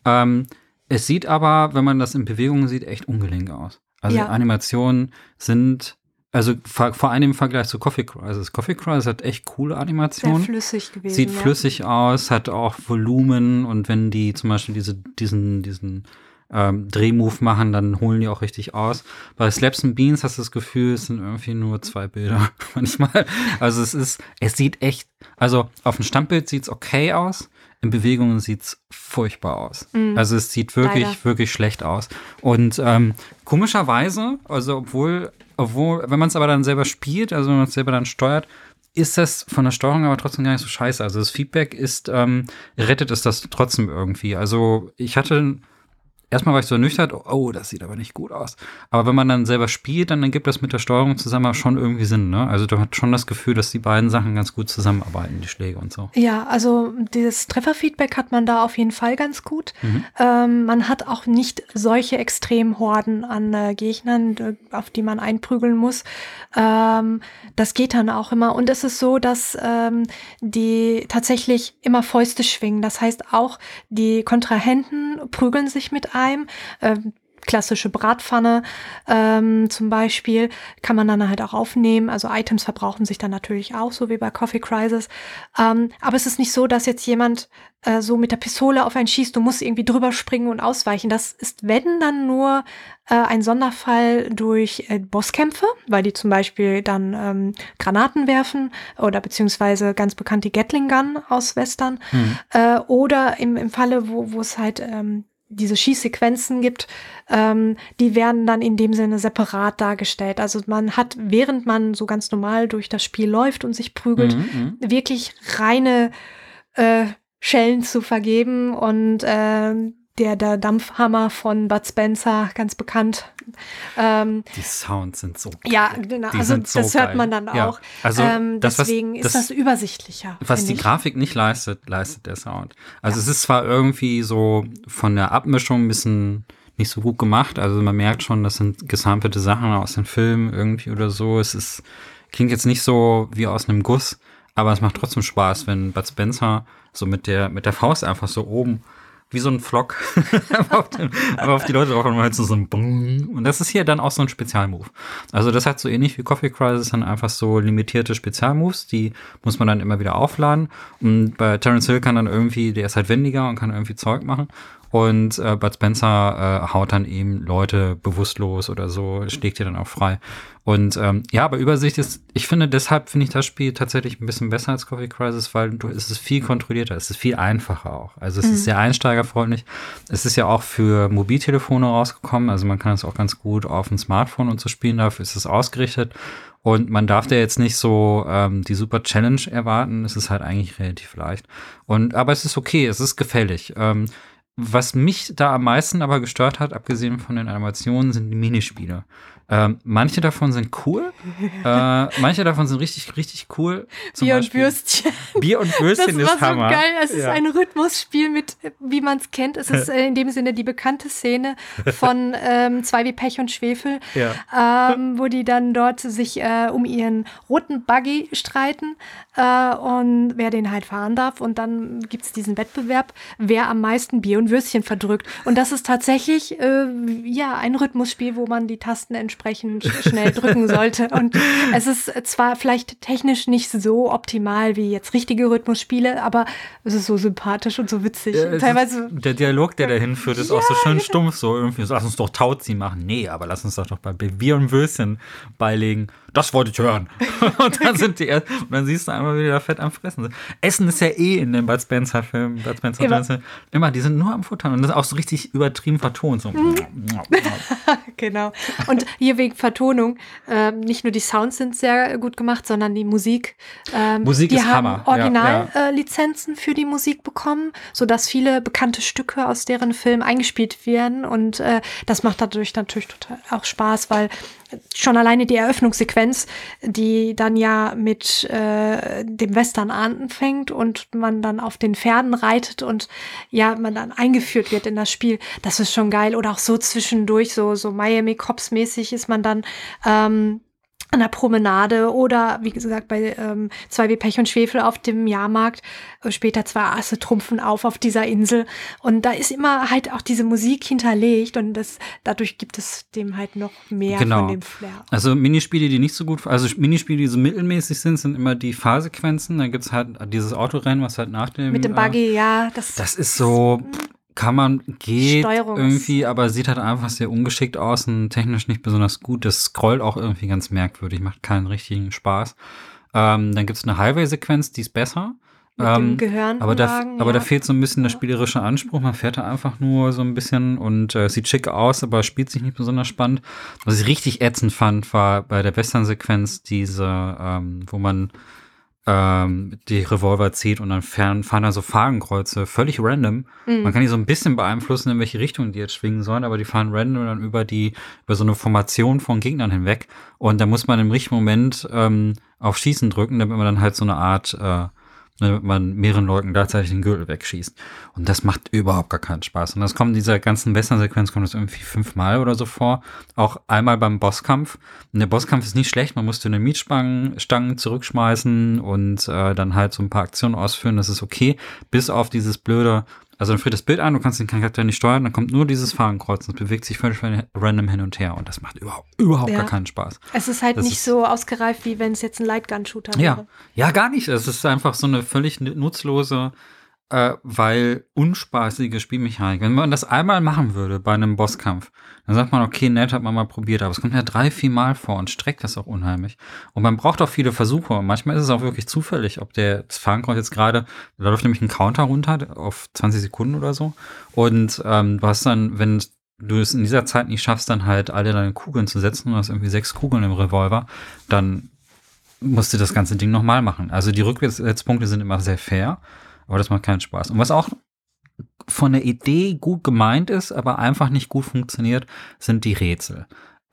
Speaker 1: Es sieht aber, wenn man das in Bewegung sieht, echt ungelenk aus. Also Animationen sind... Also vor allem im Vergleich zu Coffee Crisis. Coffee Crisis hat echt coole Animationen.
Speaker 2: Sehr flüssig gewesen.
Speaker 1: Sieht flüssig aus, hat auch Volumen und wenn die zum Beispiel diesen Drehmove machen, dann holen die auch richtig aus. Bei Slaps and Beans hast du das Gefühl, es sind irgendwie nur 2 Bilder manchmal. Also es sieht echt, also auf dem Standbild sieht's okay aus. In Bewegungen sieht's furchtbar aus. Also es sieht wirklich schlecht aus. Und komischerweise, also obwohl, wenn man es aber dann selber spielt, also wenn man es selber dann steuert, ist das von der Steuerung aber trotzdem gar nicht so scheiße. Also das Feedback rettet es das trotzdem irgendwie. Also erstmal war ich so ernüchtert, oh, das sieht aber nicht gut aus. Aber wenn man dann selber spielt, dann ergibt das mit der Steuerung zusammen schon irgendwie Sinn, ne? Also du hast schon das Gefühl, dass die beiden Sachen ganz gut zusammenarbeiten, die Schläge und so.
Speaker 2: Ja, also dieses Trefferfeedback hat man da auf jeden Fall ganz gut. Man hat auch nicht solche Extremhorden an Gegnern, auf die man einprügeln muss. Das geht dann auch immer. Und es ist so, dass die tatsächlich immer Fäuste schwingen. Das heißt auch, die Kontrahenten prügeln sich mit einem. Klassische Bratpfanne zum Beispiel kann man dann halt auch aufnehmen. Also Items verbrauchen sich dann natürlich auch, so wie bei Coffee Crisis. Aber es ist nicht so, dass jetzt jemand so mit der Pistole auf einen schießt, du musst irgendwie drüber springen und ausweichen. Das ist, wenn, dann nur ein Sonderfall durch Bosskämpfe, weil die zum Beispiel dann Granaten werfen oder beziehungsweise ganz bekannt die Gatling Gun aus Western. Oder im Falle, wo es halt diese Schießsequenzen gibt, die werden dann in dem Sinne separat dargestellt. Also man hat, während man so ganz normal durch das Spiel läuft und sich prügelt, wirklich reine Schellen zu vergeben und der Dampfhammer von Bud Spencer, ganz bekannt.
Speaker 1: Die Sounds sind so geil.
Speaker 2: Ja, genau. Also das hört man dann auch.
Speaker 1: Also
Speaker 2: deswegen ist das übersichtlicher.
Speaker 1: Was die Grafik nicht leistet der Sound. Also es ist zwar irgendwie so von der Abmischung ein bisschen nicht so gut gemacht. Also man merkt schon, das sind gesampelte Sachen aus den Filmen irgendwie oder so. Klingt jetzt nicht so wie aus einem Guss, aber es macht trotzdem Spaß, wenn Bud Spencer so mit der Faust einfach so oben wie so ein Flock aber auf die Leute drauf und halt so ein Bong. Und das ist hier dann auch so ein Spezialmove. Also das hat so ähnlich wie Coffee Crisis dann einfach so limitierte Spezialmoves, die muss man dann immer wieder aufladen. Und bei Terence Hill kann dann irgendwie, der ist halt wendiger und kann irgendwie Zeug machen. Und Bud Spencer haut dann eben Leute bewusstlos oder so, schlägt die dann auch frei. Und aber Übersicht deshalb finde ich das Spiel tatsächlich ein bisschen besser als Coffee Crisis, weil es ist viel kontrollierter, es ist viel einfacher auch. Also es ist sehr einsteigerfreundlich. Es ist ja auch für Mobiltelefone rausgekommen, also man kann es auch ganz gut auf dem Smartphone und so spielen, dafür ist es ausgerichtet. Und man darf da jetzt nicht so die super Challenge erwarten, es ist halt eigentlich relativ leicht. Aber es ist okay, es ist gefällig. Was mich da am meisten aber gestört hat, abgesehen von den Animationen, sind die Minispiele. Manche davon sind cool, manche davon sind richtig, richtig cool.
Speaker 2: Bier und Würstchen.
Speaker 1: Bier und Würstchen ist Hammer.
Speaker 2: Das war so geil. Es ist ein Rhythmusspiel mit, wie man es kennt. Es ist in dem Sinne die bekannte Szene von Zwei wie Pech und Schwefel, wo die dann dort sich um ihren roten Buggy streiten und wer den halt fahren darf. Und dann gibt es diesen Wettbewerb, wer am meisten Bier und Würstchen verdrückt. Und das ist tatsächlich ein Rhythmusspiel, wo man die Tasten entsprechend schnell drücken sollte. Und es ist zwar vielleicht technisch nicht so optimal wie jetzt richtige Rhythmusspiele, aber es ist so sympathisch und so witzig. Teilweise
Speaker 1: der Dialog, der dahin führt, ist auch so schön stumpf, so irgendwie, so, lass uns doch Tauziehen machen. Nee, aber lass uns doch bei Bier und Würstchen beilegen. Das wollte ich hören. Und dann siehst du einmal, wie die da fett am Fressen sind. Essen ist ja in den Bud Spencer-Filmen. Bud Spencer immer, die sind nur am Futtern. Und das ist auch so richtig übertrieben vertont. So.
Speaker 2: Genau. Und hier wegen Vertonung, nicht nur die Sounds sind sehr gut gemacht, sondern die Musik.
Speaker 1: Musik ist Hammer.
Speaker 2: Die haben Originallizenzen für die Musik bekommen, sodass viele bekannte Stücke aus deren Film eingespielt werden. Und das macht dadurch natürlich total auch Spaß, weil schon alleine die Eröffnungssequenz, die dann ja mit dem Western anfängt und man dann auf den Pferden reitet und man dann eingeführt wird in das Spiel, das ist schon geil. Oder auch so zwischendurch, so Miami Cops mäßig ist man dann an der Promenade oder, wie gesagt, bei Zwei wie Pech und Schwefel auf dem Jahrmarkt. Später zwei Asse trumpfen auf dieser Insel. Und da ist immer halt auch diese Musik hinterlegt und dadurch gibt es dem halt noch mehr von dem Flair.
Speaker 1: Also Minispiele, Minispiele, die so mittelmäßig sind immer die Fahrsequenzen. Da gibt's halt dieses Autorennen, was halt nach dem
Speaker 2: mit dem Buggy,
Speaker 1: das ist so... geht irgendwie, aber sieht halt einfach sehr ungeschickt aus und technisch nicht besonders gut. Das scrollt auch irgendwie ganz merkwürdig, macht keinen richtigen Spaß. Dann gibt's eine Highway-Sequenz, die ist besser.
Speaker 2: Mit dem Gehirn
Speaker 1: aber da fehlt so ein bisschen der spielerische Anspruch. Man fährt da einfach nur so ein bisschen und sieht schick aus, aber spielt sich nicht besonders spannend. Was ich richtig ätzend fand, war bei der Western-Sequenz wo man die Revolver zieht und dann fahren da so Fahnenkreuze, völlig random. Man kann die so ein bisschen beeinflussen, in welche Richtung die jetzt schwingen sollen, aber die fahren random dann über so eine Formation von Gegnern hinweg. Und da muss man im richtigen Moment auf Schießen drücken, damit man dann halt so eine Art damit man mehreren Leuten gleichzeitig den Gürtel wegschießt. Und das macht überhaupt gar keinen Spaß. Und das kommt in dieser ganzen Western-Sequenz kommt das irgendwie 5-mal oder so vor. Auch einmal beim Bosskampf. Und der Bosskampf ist nicht schlecht. Man muss Dynamitstangen zurückschmeißen und dann halt so ein paar Aktionen ausführen. Das ist okay. Bis auf dieses blöde, also dann friert das Bild an, du kannst den Charakter nicht steuern, dann kommt nur dieses Fahnenkreuz und es bewegt sich völlig random hin und her. Und das macht überhaupt gar keinen Spaß.
Speaker 2: Es ist halt nicht so ausgereift, wie wenn es jetzt ein Lightgun-Shooter wäre.
Speaker 1: Ja, gar nicht. Es ist einfach so eine völlig nutzlose, weil unspaßige Spielmechanik. Wenn man das einmal machen würde bei einem Bosskampf, dann sagt man, okay, nett, hat man mal probiert, aber es kommt ja 3-4 Mal vor und streckt das auch unheimlich. Und man braucht auch viele Versuche. Und manchmal ist es auch wirklich zufällig, ob das Fahnenkreuz jetzt gerade, da läuft nämlich ein Counter runter auf 20 Sekunden oder so. Und du hast dann, wenn du es in dieser Zeit nicht schaffst, dann halt alle deine Kugeln zu setzen, du hast irgendwie 6 Kugeln im Revolver, dann musst du das ganze Ding nochmal machen. Also die Rückwärtspunkte sind immer sehr fair, aber das macht keinen Spaß. Und was auch von der Idee gut gemeint ist, aber einfach nicht gut funktioniert, sind die Rätsel.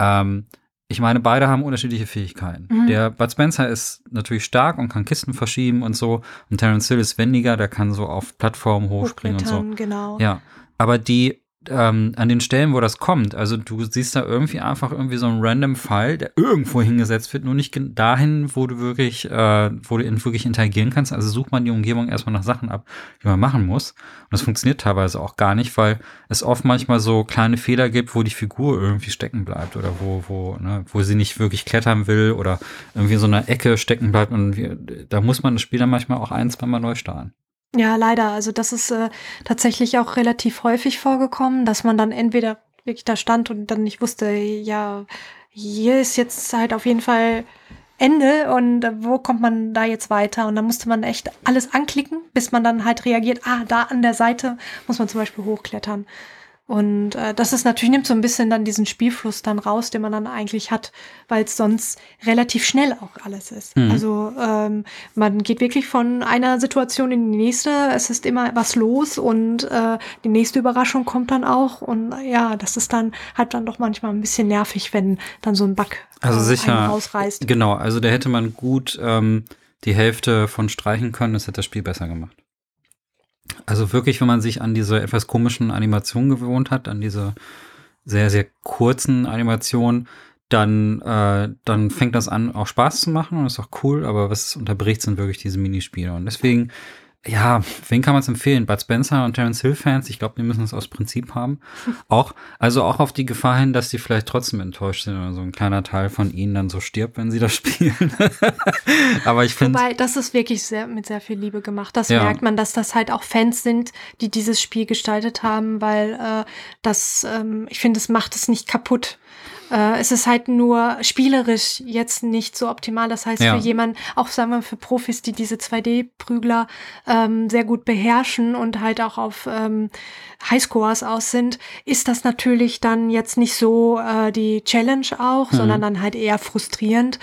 Speaker 1: Ich meine, beide haben unterschiedliche Fähigkeiten. Der Bud Spencer ist natürlich stark und kann Kisten verschieben und so. Und Terence Hill ist wendiger, der kann so auf Plattformen hochspringen und so.
Speaker 2: Genau.
Speaker 1: Ja, aber an den Stellen, wo das kommt, also du siehst da irgendwie so einen random Pfeil, der irgendwo hingesetzt wird, nur nicht dahin, wo du wirklich interagieren kannst. Also sucht man die Umgebung erstmal nach Sachen ab, die man machen muss. Und das funktioniert teilweise auch gar nicht, weil es oft manchmal so kleine Fehler gibt, wo die Figur irgendwie stecken bleibt oder wo sie nicht wirklich klettern will oder irgendwie so eine Ecke stecken bleibt. Und da muss man das Spiel dann manchmal auch 1-2 Mal neu starten.
Speaker 2: Ja, leider. Also das ist tatsächlich auch relativ häufig vorgekommen, dass man dann entweder wirklich da stand und dann nicht wusste, ja, hier ist jetzt halt auf jeden Fall Ende und wo kommt man da jetzt weiter? Und dann musste man echt alles anklicken, bis man dann halt reagiert, da an der Seite muss man zum Beispiel hochklettern. Und das ist natürlich, nimmt so ein bisschen dann diesen Spielfluss dann raus, den man dann eigentlich hat, weil es sonst relativ schnell auch alles ist. Also man geht wirklich von einer Situation in die nächste, es ist immer was los und die nächste Überraschung kommt dann auch. Und ja, das ist dann halt dann doch manchmal ein bisschen nervig, wenn dann so ein Bug
Speaker 1: also sicher
Speaker 2: einen rausreißt.
Speaker 1: Genau, also da hätte man gut die Hälfte von streichen können, das hätte das Spiel besser gemacht. Also wirklich, wenn man sich an diese etwas komischen Animationen gewohnt hat, an diese sehr, sehr kurzen Animationen, dann fängt das an, auch Spaß zu machen und ist auch cool, aber was es unterbricht, sind wirklich diese Minispiele. Und deswegen, ja, wen kann man es empfehlen? Bud Spencer und Terence Hill Fans, ich glaube, die müssen es aus Prinzip haben. Auch auf die Gefahr hin, dass die vielleicht trotzdem enttäuscht sind oder so ein kleiner Teil von ihnen dann so stirbt, wenn sie das spielen. Aber ich finde.
Speaker 2: Wobei, das ist wirklich mit sehr viel Liebe gemacht. Das merkt man, dass das halt auch Fans sind, die dieses Spiel gestaltet haben, weil ich finde, es macht es nicht kaputt. Es ist halt nur spielerisch jetzt nicht so optimal. Das heißt, für jemanden, auch sagen wir für Profis, die diese 2D-Prügler sehr gut beherrschen und halt auch auf Highscores aus sind, ist das natürlich dann jetzt nicht so die Challenge auch, sondern dann halt eher frustrierend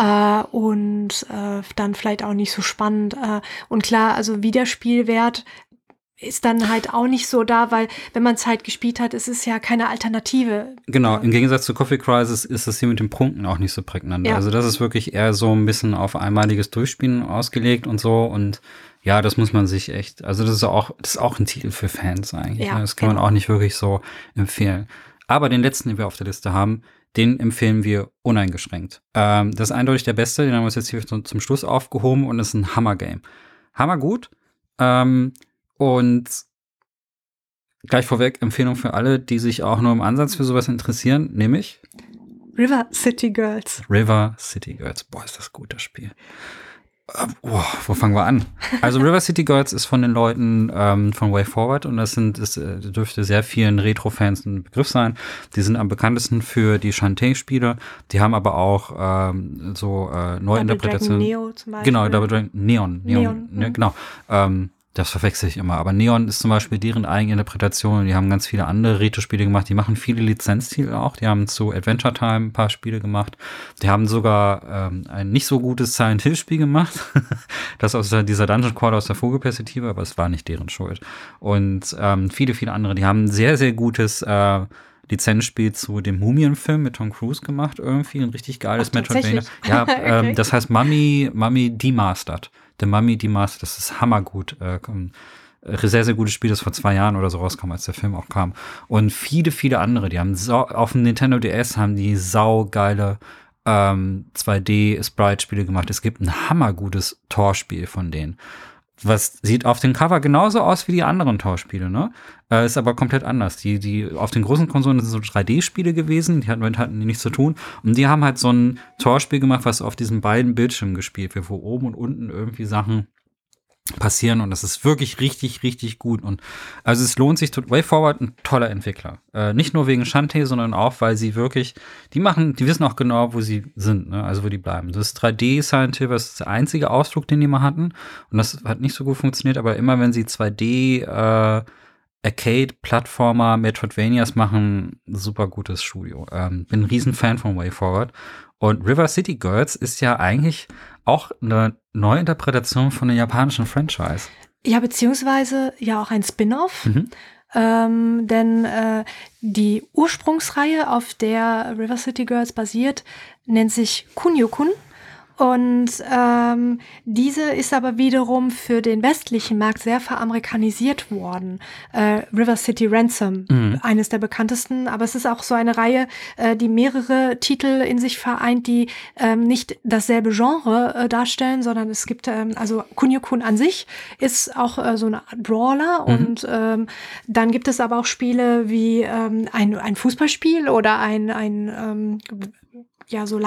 Speaker 2: und dann vielleicht auch nicht so spannend. Und klar, also Wiederspielwert ist dann halt auch nicht so da, weil wenn man es halt gespielt hat, es ist ja keine Alternative.
Speaker 1: Genau, im Gegensatz zu Coffee Crisis ist das hier mit den Punkten auch nicht so prägnant. Ja. Also das ist wirklich eher so ein bisschen auf einmaliges Durchspielen ausgelegt und so und ja, das muss man sich echt, also das ist auch ein Titel für Fans eigentlich. Ja, das kann man auch nicht wirklich so empfehlen. Aber den letzten, den wir auf der Liste haben, den empfehlen wir uneingeschränkt. Das ist eindeutig der beste, den haben wir uns jetzt hier zum Schluss aufgehoben und ist ein Hammer-Game. Hammergut. Und gleich vorweg, Empfehlung für alle, die sich auch nur im Ansatz für sowas interessieren, nämlich
Speaker 2: River City Girls.
Speaker 1: River City Girls. Boah, ist das gut, das Spiel. Wo fangen wir an? Also River City Girls ist von den Leuten von Way Forward und das dürfte sehr vielen Retro-Fans ein Begriff sein. Die sind am bekanntesten für die Shantae-Spiele. Die haben aber auch Neuinterpretationen.
Speaker 2: Neo zum Beispiel.
Speaker 1: Genau, Double Dragon Neon. Ne, genau. Das verwechsel ich immer. Aber Neon ist zum Beispiel deren eigene Interpretation. Die haben ganz viele andere Retro-Spiele gemacht. Die machen viele Lizenztitel auch. Die haben zu Adventure Time ein paar Spiele gemacht. Die haben sogar ein nicht so gutes Silent Hill-Spiel gemacht. Das aus dieser Dungeon Crawler aus der Vogelperspektive, aber es war nicht deren Schuld. Und viele, viele andere. Die haben ein sehr, sehr gutes Lizenzspiel zu dem Mumien-Film mit Tom Cruise gemacht. Irgendwie ein richtig geiles Metroidvania. Ja, okay. Das heißt Mummy Demastered. The Mummy Demastered, das ist hammergut. Sehr, sehr gutes Spiel, das vor 2 Jahren oder so rauskam, als der Film auch kam. Und viele, viele andere, die haben auf dem Nintendo DS haben die saugeile 2D-Sprite-Spiele gemacht. Es gibt ein hammergutes Torspiel von denen. Was sieht auf dem Cover genauso aus wie die anderen Torspiele, ne? Ist aber komplett anders. Die auf den großen Konsolen sind so 3D-Spiele gewesen, die hatten nichts zu tun. Und die haben halt so ein Torspiel gemacht, was auf diesen beiden Bildschirmen gespielt wird, wo oben und unten irgendwie Sachen passieren und das ist wirklich richtig, richtig gut und also es lohnt sich, Way Forward ein toller Entwickler. Nicht nur wegen Shantae, sondern auch, weil sie wirklich, die wissen auch genau, wo sie sind, ne? Also wo die bleiben. Das 3D Silent Hill, das ist der einzige Ausflug, den die mal hatten und das hat nicht so gut funktioniert, aber immer wenn sie 2D Arcade-Plattformer, Metroidvanias machen, super gutes Studio. Bin ein Riesenfan von Way Forward. Und River City Girls ist ja eigentlich auch eine Neuinterpretation von einem japanischen Franchise.
Speaker 2: Ja, beziehungsweise ja auch ein Spin-off. Denn die Ursprungsreihe, auf der River City Girls basiert, nennt sich Kunio-kun. Und diese ist aber wiederum für den westlichen Markt sehr veramerikanisiert worden. River City Ransom, eines der bekanntesten. Aber es ist auch so eine Reihe, die mehrere Titel in sich vereint, die nicht dasselbe Genre darstellen, sondern es gibt, also Kunio-kun an sich ist auch so eine Art Brawler. Und dann gibt es aber auch Spiele wie ein Fußballspiel oder ein so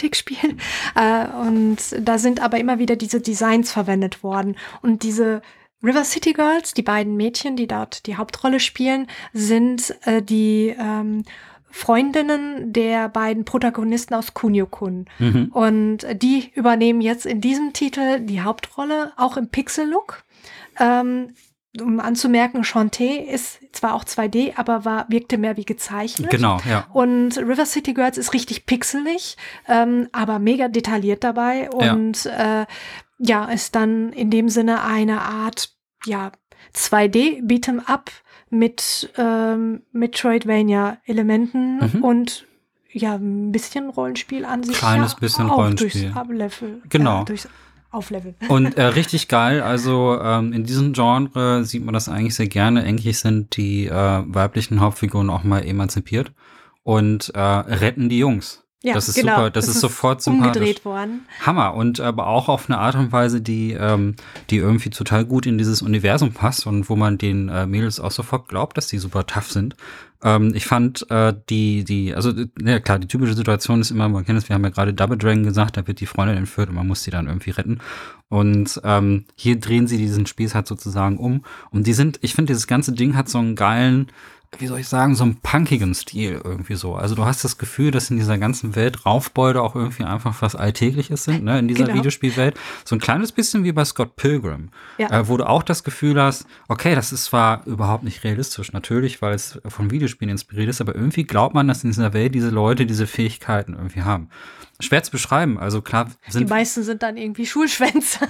Speaker 2: Leichtathletikspiel. Und da sind aber immer wieder diese Designs verwendet worden. Und diese River City Girls, die beiden Mädchen, die dort die Hauptrolle spielen, sind die Freundinnen der beiden Protagonisten aus Kunio-kun. Und die übernehmen jetzt in diesem Titel die Hauptrolle, auch im Pixel-Look. Um anzumerken, Shantae ist zwar auch 2D, aber wirkte mehr wie gezeichnet.
Speaker 1: Genau, ja.
Speaker 2: Und River City Girls ist richtig pixelig, aber mega detailliert dabei und ist dann in dem Sinne eine Art 2D Beat'em Up mit Metroidvania-Elementen und ein bisschen Rollenspiel an sich.
Speaker 1: Kleines bisschen Rollenspiel.
Speaker 2: Durchs Level.
Speaker 1: Genau.
Speaker 2: Durchs Aufleveln.
Speaker 1: Und richtig geil, also in diesem Genre sieht man das eigentlich sehr gerne. Eigentlich sind die weiblichen Hauptfiguren auch mal emanzipiert und retten die Jungs.
Speaker 2: Ja,
Speaker 1: das ist
Speaker 2: genau.
Speaker 1: super, das ist sofort sympathisch.
Speaker 2: Umgedreht worden.
Speaker 1: Hammer und aber auch auf eine Art und Weise, die irgendwie total gut in dieses Universum passt und wo man den Mädels auch sofort glaubt, dass die super tough sind. Ich fand die typische Situation ist immer, man kennt es, wir haben ja gerade Double Dragon gesagt, da wird die Freundin entführt und man muss die dann irgendwie retten. Und hier drehen sie diesen Spieß halt sozusagen um. Und ich finde, dieses ganze Ding hat so einen geilen, wie soll ich sagen, so einen punkigen Stil irgendwie so. Also du hast das Gefühl, dass in dieser ganzen Welt Raufbeute auch irgendwie einfach was Alltägliches sind, ne, in dieser Videospielwelt. So ein kleines bisschen wie bei Scott Pilgrim, wo du auch das Gefühl hast, okay, das ist zwar überhaupt nicht realistisch, natürlich, weil es von Videospielen inspiriert ist, aber irgendwie glaubt man, dass in dieser Welt diese Leute diese Fähigkeiten irgendwie haben. Schwer zu beschreiben, also klar
Speaker 2: die meisten sind dann irgendwie Schulschwänzer.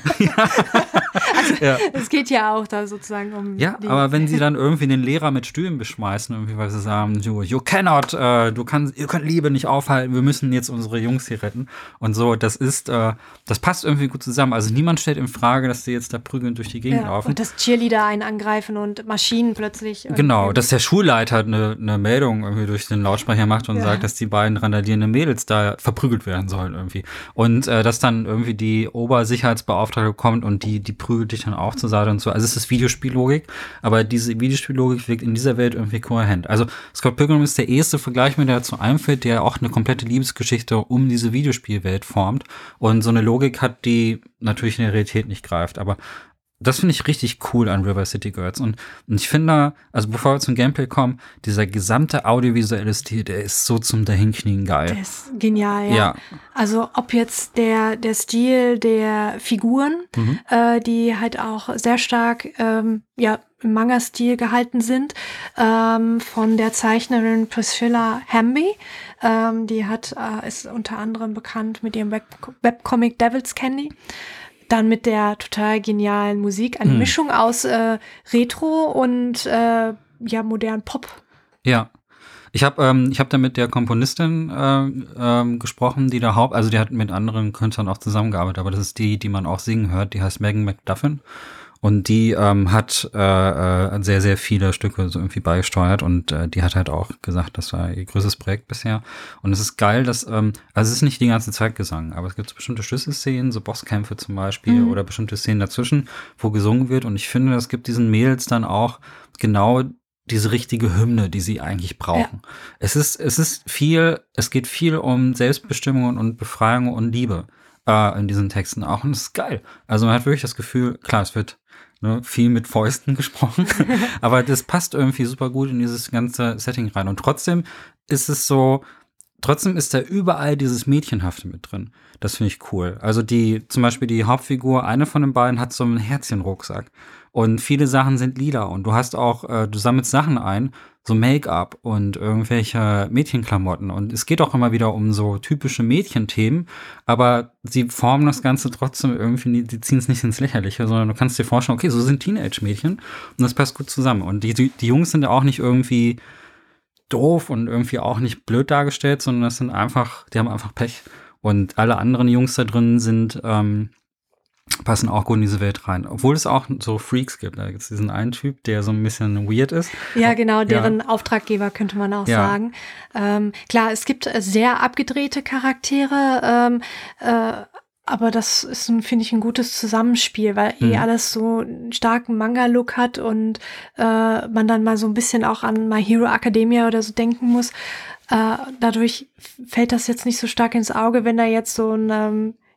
Speaker 2: Es geht ja auch da sozusagen um
Speaker 1: aber wenn sie dann irgendwie den Lehrer mit Stühlen beschmeißen, irgendwie, weil sie sagen, you cannot, ihr könnt Liebe nicht aufhalten, wir müssen jetzt unsere Jungs hier retten und so, das passt irgendwie gut zusammen, also niemand stellt in Frage, dass die jetzt da prügelnd durch die Gegend laufen.
Speaker 2: Und dass Cheerleader einen angreifen und Maschinen plötzlich.
Speaker 1: Genau, dass der Schulleiter eine Meldung irgendwie durch den Lautsprecher macht und sagt, dass die beiden randalierenden Mädels da verprügelt werden sollen irgendwie. Und dass dann irgendwie die Obersicherheitsbeauftragte kommt und die prügelt dich dann auch zur Seite und so. Also es ist Videospiellogik, aber diese Videospiellogik wirkt in dieser Welt irgendwie kohärent. Also Scott Pilgrim ist der erste Vergleich, mir dazu einfällt, der auch eine komplette Liebesgeschichte um diese Videospielwelt formt und so eine Logik hat, die natürlich in der Realität nicht greift, aber das finde ich richtig cool an River City Girls. Und ich finde, also bevor wir zum Gameplay kommen, dieser gesamte audiovisuelle Stil, der ist so zum Dahinknien geil.
Speaker 2: Der ist genial, ja. Also ob jetzt der Stil der Figuren, die halt auch sehr stark im Manga-Stil gehalten sind, von der Zeichnerin Priscilla Hamby. Die ist unter anderem bekannt mit ihrem Webcomic Devil's Candy. Dann mit der total genialen Musik, eine Mischung aus Retro und modernen Pop.
Speaker 1: Ja, ich hab da mit der Komponistin gesprochen, die die hat mit anderen Künstlern auch zusammengearbeitet, aber das ist die man auch singen hört, die heißt Megan McDuffin. Und die hat sehr, sehr viele Stücke so irgendwie beigesteuert und die hat halt auch gesagt, das war ihr größtes Projekt bisher. Und es ist geil, dass, es ist nicht die ganze Zeit Gesang, aber es gibt so bestimmte Schlüsselszenen, so Bosskämpfe zum Beispiel oder bestimmte Szenen dazwischen, wo gesungen wird. Und ich finde, es gibt diesen Mädels dann auch genau diese richtige Hymne, die sie eigentlich brauchen. Ja. Es geht viel um Selbstbestimmung und Befreiung und Liebe in diesen Texten auch. Und es ist geil. Also man hat wirklich das Gefühl, klar, es wird viel mit Fäusten gesprochen, aber das passt irgendwie super gut in dieses ganze Setting rein. Und trotzdem ist da überall dieses Mädchenhafte mit drin. Das finde ich cool. Also zum Beispiel die Hauptfigur, eine von den beiden hat so einen Herzchenrucksack. Und viele Sachen sind lila. Und du hast auch, du sammelst Sachen ein, so Make-up und irgendwelche Mädchenklamotten. Und es geht auch immer wieder um so typische Mädchenthemen, aber sie formen das Ganze trotzdem irgendwie, die ziehen es nicht ins Lächerliche, sondern du kannst dir vorstellen, okay, so sind Teenage-Mädchen und das passt gut zusammen. Und die Jungs sind ja auch nicht irgendwie doof und irgendwie auch nicht blöd dargestellt, sondern die haben einfach Pech. Und alle anderen Jungs da drin passen auch gut in diese Welt rein. Obwohl es auch so Freaks gibt. Da gibt es diesen einen Typ, der so ein bisschen weird ist.
Speaker 2: Ja, genau, deren Auftraggeber könnte man auch sagen. Klar, es gibt sehr abgedrehte Charaktere, aber das ist, finde ich, ein gutes Zusammenspiel, weil alles so einen starken Manga-Look hat und man dann mal so ein bisschen auch an My Hero Academia oder so denken muss. Dadurch fällt das jetzt nicht so stark ins Auge, wenn da jetzt so ein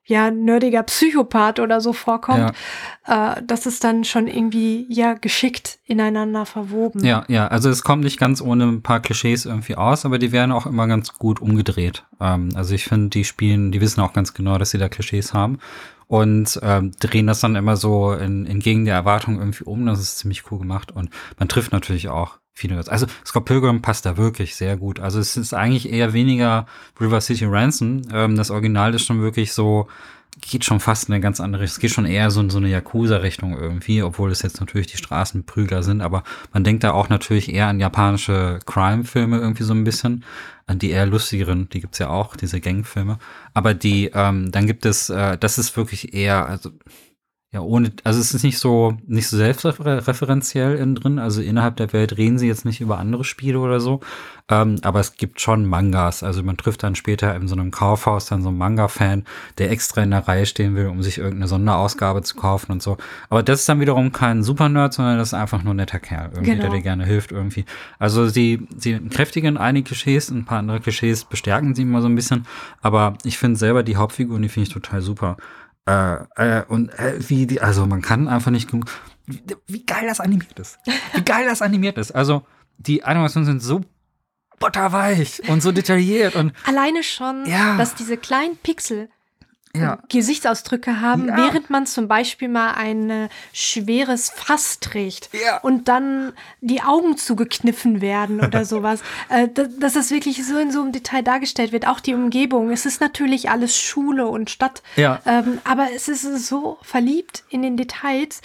Speaker 2: nerdiger Psychopath oder so vorkommt, das ist dann schon irgendwie geschickt ineinander verwoben.
Speaker 1: Ja, also es kommt nicht ganz ohne ein paar Klischees irgendwie aus, aber die werden auch immer ganz gut umgedreht. Also ich finde, die wissen auch ganz genau, dass sie da Klischees haben und drehen das dann immer so entgegen der Erwartung irgendwie um. Das ist ziemlich cool gemacht und man trifft natürlich auch viele. Also Scott Pilgrim passt da wirklich sehr gut. Also es ist eigentlich eher weniger River City Ransom. Das Original ist schon wirklich so, geht schon fast in eine ganz andere Richtung. Es geht schon eher so in so eine Yakuza-Richtung irgendwie, obwohl es jetzt natürlich die Straßenprügler sind. Aber man denkt da auch natürlich eher an japanische Crime-Filme irgendwie so ein bisschen. An die eher lustigeren, die gibt's ja auch, diese Gang-Filme. Aber dann gibt es, das ist wirklich eher, also es ist nicht so selbstreferenziell innen drin, also innerhalb der Welt reden sie jetzt nicht über andere Spiele oder so, aber es gibt schon Mangas, also man trifft dann später in so einem Kaufhaus dann so einen Manga-Fan, der extra in der Reihe stehen will, um sich irgendeine Sonderausgabe zu kaufen und so, aber das ist dann wiederum kein Super-Nerd, sondern das ist einfach nur ein netter Kerl, irgendwie, der dir gerne hilft irgendwie. Also sie kräftigen einige Klischees, ein paar andere Klischees bestärken sie immer so ein bisschen, aber ich finde selber die Hauptfiguren, die finde ich total super. Also man kann einfach nicht genug, wie geil das animiert ist. Wie geil das animiert ist. Also die Animationen sind so butterweich und so detailliert und
Speaker 2: alleine schon, dass diese kleinen Pixel
Speaker 1: ja.
Speaker 2: Gesichtsausdrücke haben,
Speaker 1: Ja.
Speaker 2: während man zum Beispiel mal ein schweres Fass trägt
Speaker 1: Ja.
Speaker 2: und dann die Augen zugekniffen werden oder sowas. Dass das wirklich so in so einem Detail dargestellt wird, auch die Umgebung. Es ist natürlich alles Schule und Stadt,
Speaker 1: Ja.
Speaker 2: aber es ist so verliebt in den Details.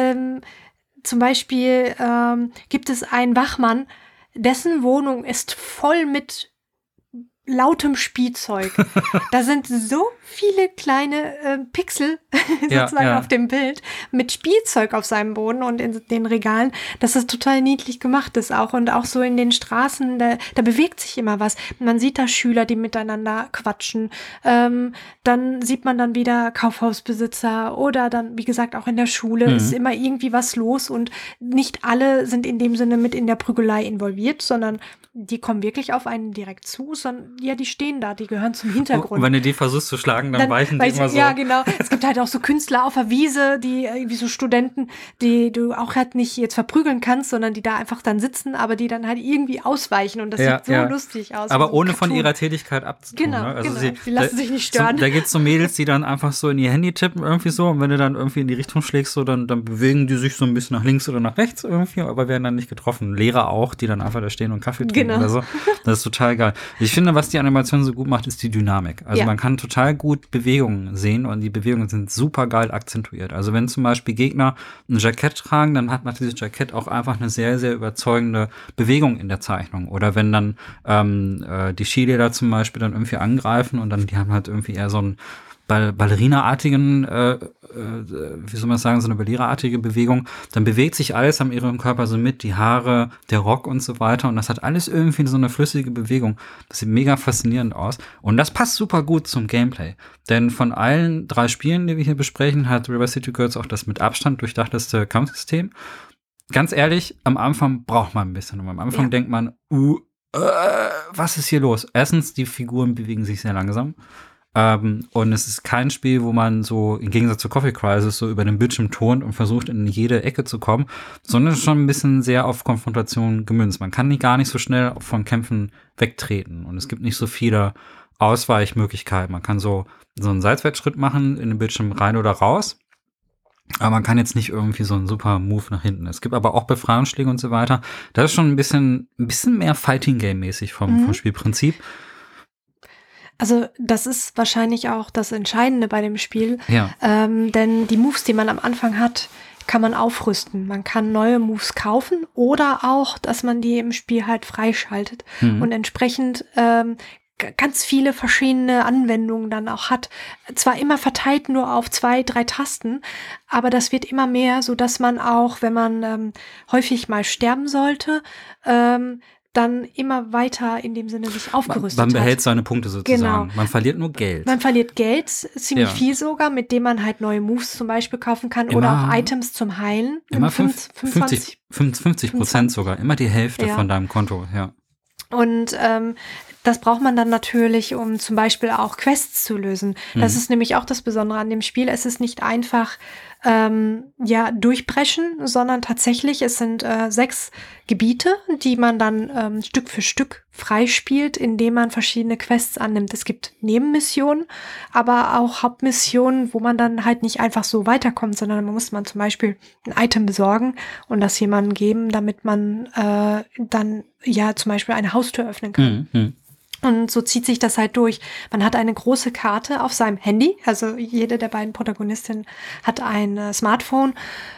Speaker 2: Zum Beispiel gibt es einen Wachmann, dessen Wohnung ist voll mit lautem Spielzeug. Da sind so viele kleine Pixel sozusagen auf dem Bild mit Spielzeug auf seinem Boden und in den Regalen, dass das total niedlich gemacht ist auch. Und auch so in den Straßen, da bewegt sich immer was. Man sieht da Schüler, die miteinander quatschen. Dann sieht man dann wieder Kaufhausbesitzer oder dann, wie gesagt, auch in der Schule ist immer irgendwie was los und nicht alle sind in dem Sinne mit in der Prügelei involviert, sondern die kommen wirklich auf einen direkt zu, sondern die stehen da, die gehören zum Hintergrund.
Speaker 1: Und wenn du die versuchst zu schlagen, dann weichen die immer so.
Speaker 2: Ja, genau. Es gibt halt auch so Künstler auf der Wiese, die irgendwie so Studenten, die du auch halt nicht jetzt verprügeln kannst, sondern die da einfach dann sitzen, aber die dann halt irgendwie ausweichen und das sieht so lustig aus.
Speaker 1: Aber
Speaker 2: so
Speaker 1: ohne
Speaker 2: Cartoon.
Speaker 1: von ihrer Tätigkeit abzutun.
Speaker 2: Genau,
Speaker 1: ne? Also
Speaker 2: genau. Die lassen sich nicht stören.
Speaker 1: Da gibt's so Mädels, die dann einfach so in ihr Handy tippen irgendwie so und wenn du dann irgendwie in die Richtung schlägst, so dann bewegen die sich so ein bisschen nach links oder nach rechts irgendwie, aber werden dann nicht getroffen. Lehrer auch, die dann einfach da stehen und Kaffee trinken oder so. Das ist total geil. Ich finde, was die Animation so gut macht, ist die Dynamik. Also man kann total gut Bewegungen sehen und die Bewegungen sind super geil akzentuiert. Also wenn zum Beispiel Gegner ein Jackett tragen, dann hat dieses Jackett auch einfach eine sehr, sehr überzeugende Bewegung in der Zeichnung. Oder wenn dann die Skilehrer zum Beispiel dann irgendwie angreifen und dann die haben halt irgendwie eher so einen Ballerina-artigen, wie soll man sagen, so eine Ballerina-artige Bewegung, dann bewegt sich alles an ihrem Körper so mit, die Haare, der Rock und so weiter und das hat alles irgendwie so eine flüssige Bewegung. Das sieht mega faszinierend aus und das passt super gut zum Gameplay, denn von allen 3 Spielen, die wir hier besprechen, hat River City Girls auch das mit Abstand durchdachteste Kampfsystem. Ganz ehrlich, am Anfang braucht man ein bisschen und am Anfang denkt man, was ist hier los? Erstens, die Figuren bewegen sich sehr langsam. Und es ist kein Spiel, wo man so im Gegensatz zu Coffee Crisis so über den Bildschirm turnt und versucht, in jede Ecke zu kommen, sondern schon ein bisschen sehr auf Konfrontation gemünzt. Man kann gar nicht so schnell von Kämpfen wegtreten und es gibt nicht so viele Ausweichmöglichkeiten. Man kann so einen Seitwärtsschritt machen, in den Bildschirm rein oder raus. Aber man kann jetzt nicht irgendwie so einen super Move nach hinten. Es gibt aber auch Befreiungsschläge und so weiter. Das ist schon ein bisschen mehr Fighting-Game-mäßig vom Spielprinzip.
Speaker 2: Also das ist wahrscheinlich auch das Entscheidende bei dem Spiel,
Speaker 1: Ja.
Speaker 2: denn die Moves, die man am Anfang hat, kann man aufrüsten. Man kann neue Moves kaufen oder auch, dass man die im Spiel halt freischaltet und entsprechend ganz viele verschiedene Anwendungen dann auch hat. Zwar immer verteilt nur auf 2, 3 Tasten, aber das wird immer mehr, so dass man auch, wenn man häufig mal sterben sollte, dann immer weiter in dem Sinne sich aufgerüstet hat.
Speaker 1: Man behält seine Punkte sozusagen.
Speaker 2: Genau.
Speaker 1: Man verliert nur Geld.
Speaker 2: Man verliert Geld, ziemlich viel sogar, mit dem man halt neue Moves zum Beispiel kaufen kann oder auch Items zum Heilen.
Speaker 1: Immer 50% sogar, immer die Hälfte von deinem Konto, ja.
Speaker 2: Und das braucht man dann natürlich, um zum Beispiel auch Quests zu lösen. Das ist nämlich auch das Besondere an dem Spiel. Es ist nicht einfach durchbrechen, sondern tatsächlich, es sind 6 Gebiete, die man dann Stück für Stück freispielt, indem man verschiedene Quests annimmt. Es gibt Nebenmissionen, aber auch Hauptmissionen, wo man dann halt nicht einfach so weiterkommt, sondern man muss zum Beispiel ein Item besorgen und das jemandem geben, damit man dann zum Beispiel eine Haustür öffnen kann. Und so zieht sich das halt durch. Man hat eine große Karte auf seinem Handy, also jede der beiden Protagonistinnen hat ein Smartphone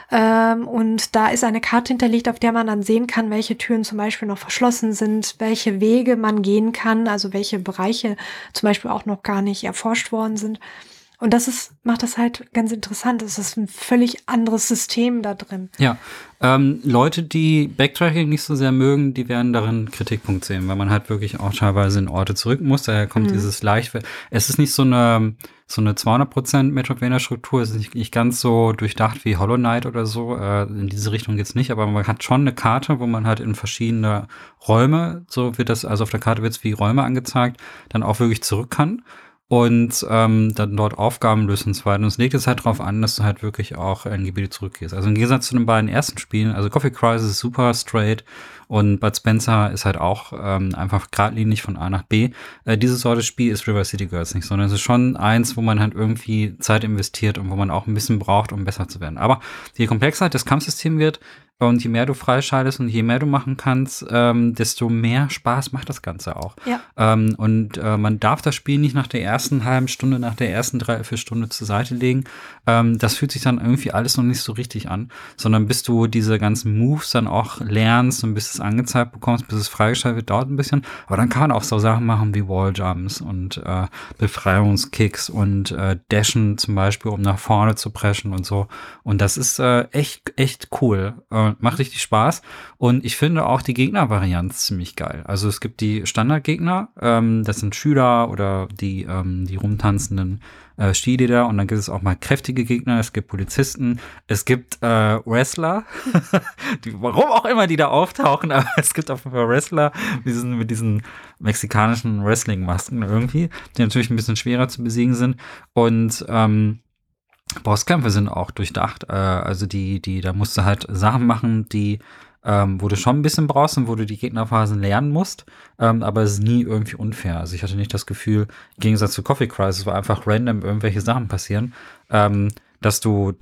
Speaker 2: und da ist eine Karte hinterlegt, auf der man dann sehen kann, welche Türen zum Beispiel noch verschlossen sind, welche Wege man gehen kann, also welche Bereiche zum Beispiel auch noch gar nicht erforscht worden sind. Und macht das halt ganz interessant. Es ist ein völlig anderes System da drin.
Speaker 1: Ja, Leute, die Backtracking nicht so sehr mögen, die werden darin Kritikpunkt sehen, weil man halt wirklich auch teilweise in Orte zurück muss. Daher kommt dieses es ist nicht so eine 200% Metroidvania-Struktur, es ist nicht ganz so durchdacht wie Hollow Knight oder so. In diese Richtung geht's nicht, aber man hat schon eine Karte, wo man halt in verschiedene Räume, so wird das, also auf der Karte wird's wie Räume angezeigt, dann auch wirklich zurück kann. Und dann dort Aufgaben lösen und so weiter. Und es legt jetzt halt darauf an, dass du halt wirklich auch in Gebiete zurückgehst. Also im Gegensatz zu den beiden ersten Spielen, also Coffee Crisis ist super straight und Bud Spencer ist halt auch einfach geradlinig von A nach B. Diese Sorte Spiel ist River City Girls nicht, sondern es ist schon eins, wo man halt irgendwie Zeit investiert und wo man auch ein bisschen braucht, um besser zu werden. Aber je komplexer das Kampfsystem wird, und je mehr du freischaltest und je mehr du machen kannst, desto mehr Spaß macht das Ganze auch.
Speaker 2: Ja.
Speaker 1: Und man darf das Spiel nicht nach der ersten halben Stunde, nach der ersten 3-4 Stunden zur Seite legen. Das fühlt sich dann irgendwie alles noch nicht so richtig an, sondern bis du diese ganzen Moves dann auch lernst und bis du es angezeigt bekommst, bis es freigeschaltet wird, dauert ein bisschen. Aber dann kann man auch so Sachen machen wie Walljumps und Befreiungskicks und Dashen zum Beispiel, um nach vorne zu preschen und so. Und das ist echt cool. Macht richtig Spaß. Und ich finde auch die Gegnervarianz ziemlich geil. Also es gibt die Standardgegner, das sind Schüler oder die rumtanzenden Skileder. Und dann gibt es auch mal kräftige Gegner. Es gibt Polizisten. Es gibt Wrestler. Warum auch immer die da auftauchen. Aber es gibt auf jeden Fall Wrestler mit diesen mexikanischen Wrestling-Masken irgendwie, die natürlich ein bisschen schwerer zu besiegen sind. Und Bosskämpfe sind auch durchdacht. Also da musst du halt Sachen machen, wo du schon ein bisschen brauchst und wo du die Gegnerphasen lernen musst. Aber es ist nie irgendwie unfair. Also ich hatte nicht das Gefühl, im Gegensatz zu Coffee Crisis, wo einfach random irgendwelche Sachen passieren, dass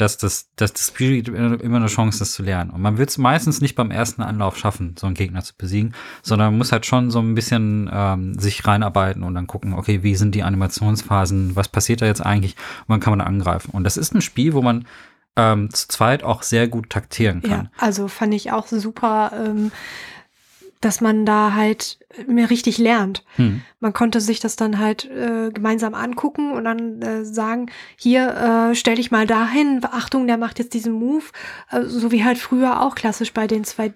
Speaker 1: das Spiel immer eine Chance ist, das zu lernen. Und man wird es meistens nicht beim ersten Anlauf schaffen, so einen Gegner zu besiegen, sondern man muss halt schon so ein bisschen sich reinarbeiten und dann gucken, okay, wie sind die Animationsphasen, was passiert da jetzt eigentlich? Und dann kann man angreifen. Und das ist ein Spiel, wo man zu zweit auch sehr gut taktieren kann.
Speaker 2: Ja, also fand ich auch super, dass man da halt mehr richtig lernt. Man konnte sich das dann halt gemeinsam angucken und dann sagen, hier stell dich mal dahin, Achtung, der macht jetzt diesen Move, so wie halt früher auch klassisch bei den zwei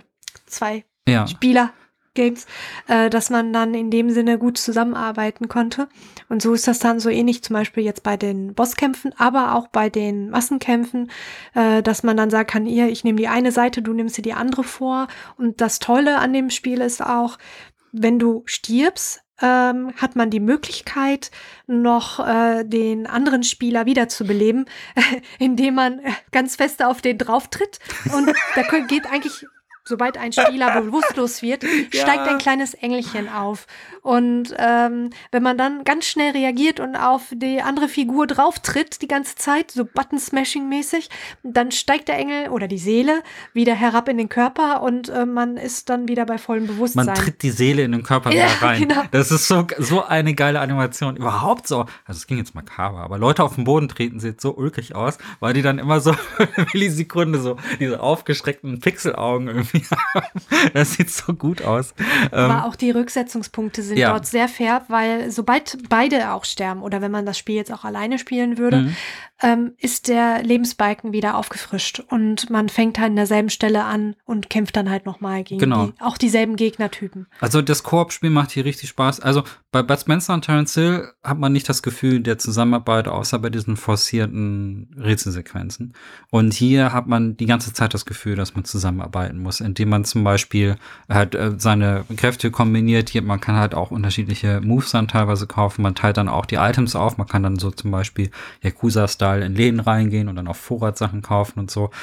Speaker 2: Spieler-Games, dass man dann in dem Sinne gut zusammenarbeiten konnte. Und so ist das dann so ähnlich zum Beispiel jetzt bei den Bosskämpfen, aber auch bei den Massenkämpfen, dass man dann sagen kann, ich nehme die eine Seite, du nimmst dir die andere vor. Und das Tolle an dem Spiel ist auch, wenn du stirbst, hat man die Möglichkeit, noch den anderen Spieler wiederzubeleben, indem man ganz fest auf den drauftritt. Und da geht eigentlich, sobald ein Spieler bewusstlos wird, steigt ein kleines Engelchen auf. Und wenn man dann ganz schnell reagiert und auf die andere Figur drauftritt die ganze Zeit, so Button-Smashing-mäßig, dann steigt der Engel oder die Seele wieder herab in den Körper und man ist dann wieder bei vollem Bewusstsein.
Speaker 1: Man tritt die Seele in den Körper wieder rein. Genau. Das ist so eine geile Animation. Überhaupt so. Also es ging jetzt makaber, aber Leute auf den Boden treten sieht so ulkig aus, weil die dann immer so eine Millisekunde so diese aufgeschreckten Pixelaugen irgendwie haben. Das sieht so gut aus.
Speaker 2: Aber auch die Rücksetzungspunkte sind dort sehr fair, weil sobald beide auch sterben oder wenn man das Spiel jetzt auch alleine spielen würde, ist der Lebensbalken wieder aufgefrischt und man fängt halt an derselben Stelle an und kämpft dann halt nochmal gegen auch dieselben Gegnertypen.
Speaker 1: Also das Koop-Spiel macht hier richtig Spaß. Also bei Bud Spencer und Terence Hill hat man nicht das Gefühl der Zusammenarbeit, außer bei diesen forcierten Rätselsequenzen. Und hier hat man die ganze Zeit das Gefühl, dass man zusammenarbeiten muss, indem man zum Beispiel halt seine Kräfte kombiniert. Hier, man kann halt auch unterschiedliche Moves dann teilweise kaufen. Man teilt dann auch die Items auf. Man kann dann so zum Beispiel Yakuza-Style in Läden reingehen und dann auf Vorratssachen kaufen und so.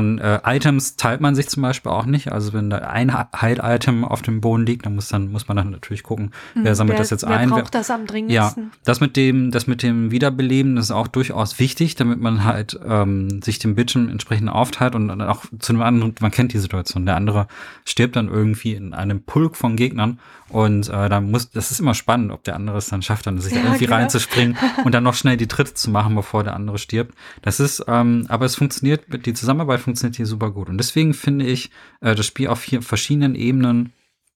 Speaker 1: Items teilt man sich zum Beispiel auch nicht. Also wenn da ein Heil-Item auf dem Boden liegt, dann muss man dann natürlich gucken, wer sammelt das jetzt ein.
Speaker 2: Wer braucht das am dringendsten?
Speaker 1: Ja, das mit dem Wiederbeleben, das ist auch durchaus wichtig, damit man halt sich den Bildschirm entsprechend aufteilt und dann auch zu einem anderen, man kennt die Situation, der andere stirbt dann irgendwie in einem Pulk von Gegnern und das ist immer spannend, ob der andere es dann schafft, dann sich da irgendwie reinzuspringen und dann noch schnell die Tritte zu machen, bevor der andere stirbt. Das ist, aber es funktioniert, die Zusammenarbeit funktioniert hier super gut und deswegen finde ich das Spiel auf 4 verschiedenen Ebenen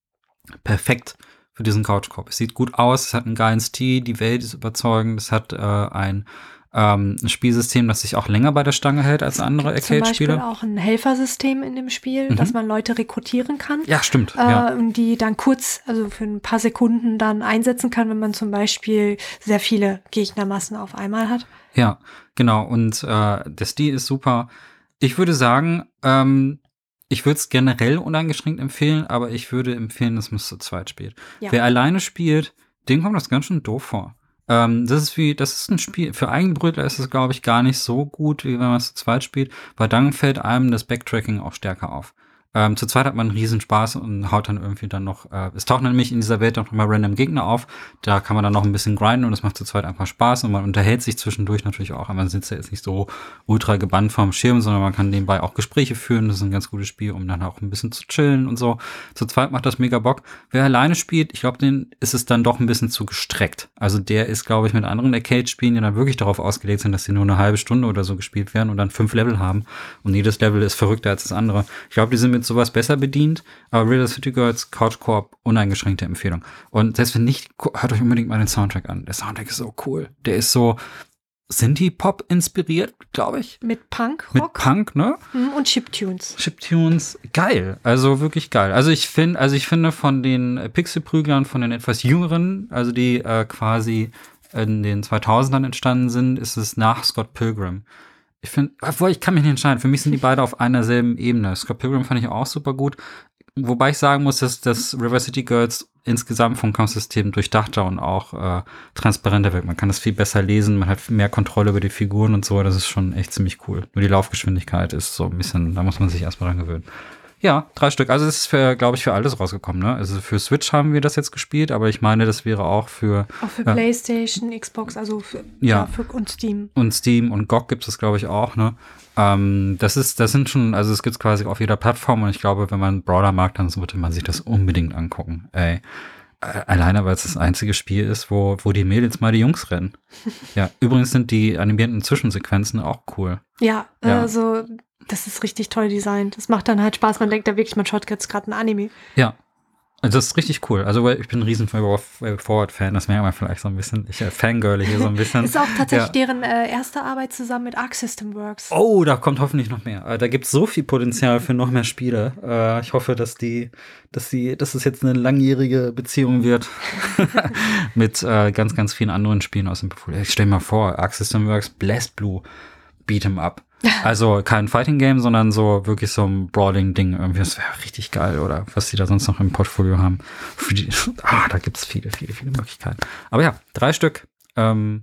Speaker 1: perfekt für diesen Couch-Koop. Es sieht gut aus, es hat einen geilen Stil, die Welt ist überzeugend, es hat ein Spielsystem, das sich auch länger bei der Stange hält als andere Arcade-Spiele.
Speaker 2: Zum Beispiel auch ein Helfersystem in dem Spiel, dass man Leute rekrutieren kann.
Speaker 1: Ja, stimmt.
Speaker 2: Die dann kurz, also für ein paar Sekunden dann einsetzen kann, wenn man zum Beispiel sehr viele Gegnermassen auf einmal hat.
Speaker 1: Ja, genau. Und der Stil ist super. Ich würde sagen, ich würde es generell uneingeschränkt empfehlen, aber ich würde empfehlen, dass man es zu zweit spielt. Ja. Wer alleine spielt, dem kommt das ganz schön doof vor. Das ist ein Spiel, für Eigenbrötler ist es, glaube ich, gar nicht so gut, wie wenn man es zu zweit spielt, weil dann fällt einem das Backtracking auch stärker auf. Zu zweit hat man einen Riesenspaß und haut dann irgendwie dann noch, es tauchen nämlich in dieser Welt noch mal random Gegner auf, da kann man dann noch ein bisschen grinden und es macht zu zweit einfach Spaß und man unterhält sich zwischendurch natürlich auch, aber man sitzt ja jetzt nicht so ultra gebannt vorm Schirm, sondern man kann nebenbei auch Gespräche führen, das ist ein ganz gutes Spiel, um dann auch ein bisschen zu chillen und so. Zu zweit macht das mega Bock. Wer alleine spielt, ich glaube, den ist es dann doch ein bisschen zu gestreckt. Also der ist, glaube ich, mit anderen Arcade-Spielen, die dann wirklich darauf ausgelegt sind, dass sie nur eine halbe Stunde oder so gespielt werden und dann 5 Level haben und jedes Level ist verrückter als das andere. Ich glaube, die sind mit sowas besser bedient, aber River City Girls Couch Koop uneingeschränkte Empfehlung. Und selbst wenn nicht, hört euch unbedingt mal den Soundtrack an. Der Soundtrack ist so cool. Der ist so Synthie-Pop inspiriert, glaube ich.
Speaker 2: Mit Punk-Rock.
Speaker 1: Mit Punk, ne?
Speaker 2: Und Chiptunes.
Speaker 1: Chiptunes, geil. Also wirklich geil. Also ich finde von den Pixelprüglern, von den etwas jüngeren, also die quasi in den 2000ern entstanden sind, ist es nach Scott Pilgrim. Ich finde, ich kann mich nicht entscheiden. Für mich sind die beide auf einer selben Ebene. Scott Pilgrim fand ich auch super gut. Wobei ich sagen muss, dass das River City Girls insgesamt vom Kampfsystem durchdachter und auch transparenter wird. Man kann das viel besser lesen, man hat mehr Kontrolle über die Figuren und so. Das ist schon echt ziemlich cool. Nur die Laufgeschwindigkeit ist so ein bisschen, da muss man sich erstmal dran gewöhnen. Ja, 3 Stück. Also es ist, glaube ich, für alles rausgekommen, ne? Also für Switch haben wir das jetzt gespielt, aber ich meine, das wäre auch für
Speaker 2: PlayStation, Xbox, also für und Steam.
Speaker 1: Und Steam und GOG gibt es, glaube ich, auch, ne? Das sind schon, also es gibt's quasi auf jeder Plattform und ich glaube, wenn man einen Brawler mag, dann sollte man sich das unbedingt angucken. Ey. Alleine, weil es das einzige Spiel ist, wo die Mädels mal die Jungs rennen. Ja, übrigens sind die animierten Zwischensequenzen auch cool.
Speaker 2: Ja, also das ist richtig toll designt. Das macht dann halt Spaß. Man denkt da wirklich, man schaut jetzt gerade ein Anime.
Speaker 1: Ja, also das ist richtig cool. Also ich bin ein riesen Forward-Fan. Das merkt man vielleicht so ein bisschen. Ich fangirle hier so ein bisschen.
Speaker 2: Ist auch tatsächlich deren erste Arbeit zusammen mit Arc System Works.
Speaker 1: Oh, da kommt hoffentlich noch mehr. Da gibt es so viel Potenzial für noch mehr Spiele. Ich hoffe, dass es jetzt eine langjährige Beziehung wird mit ganz, ganz vielen anderen Spielen aus dem Portfolio. Ich stell mir mal vor, Arc System Works, BlazBlue, Beat'em Up. Also kein Fighting-Game, sondern so wirklich so ein Brawling-Ding. Irgendwie, das wäre richtig geil, oder was die da sonst noch im Portfolio haben. Da gibt's viele, viele, viele Möglichkeiten. Aber ja, 3 Stück. In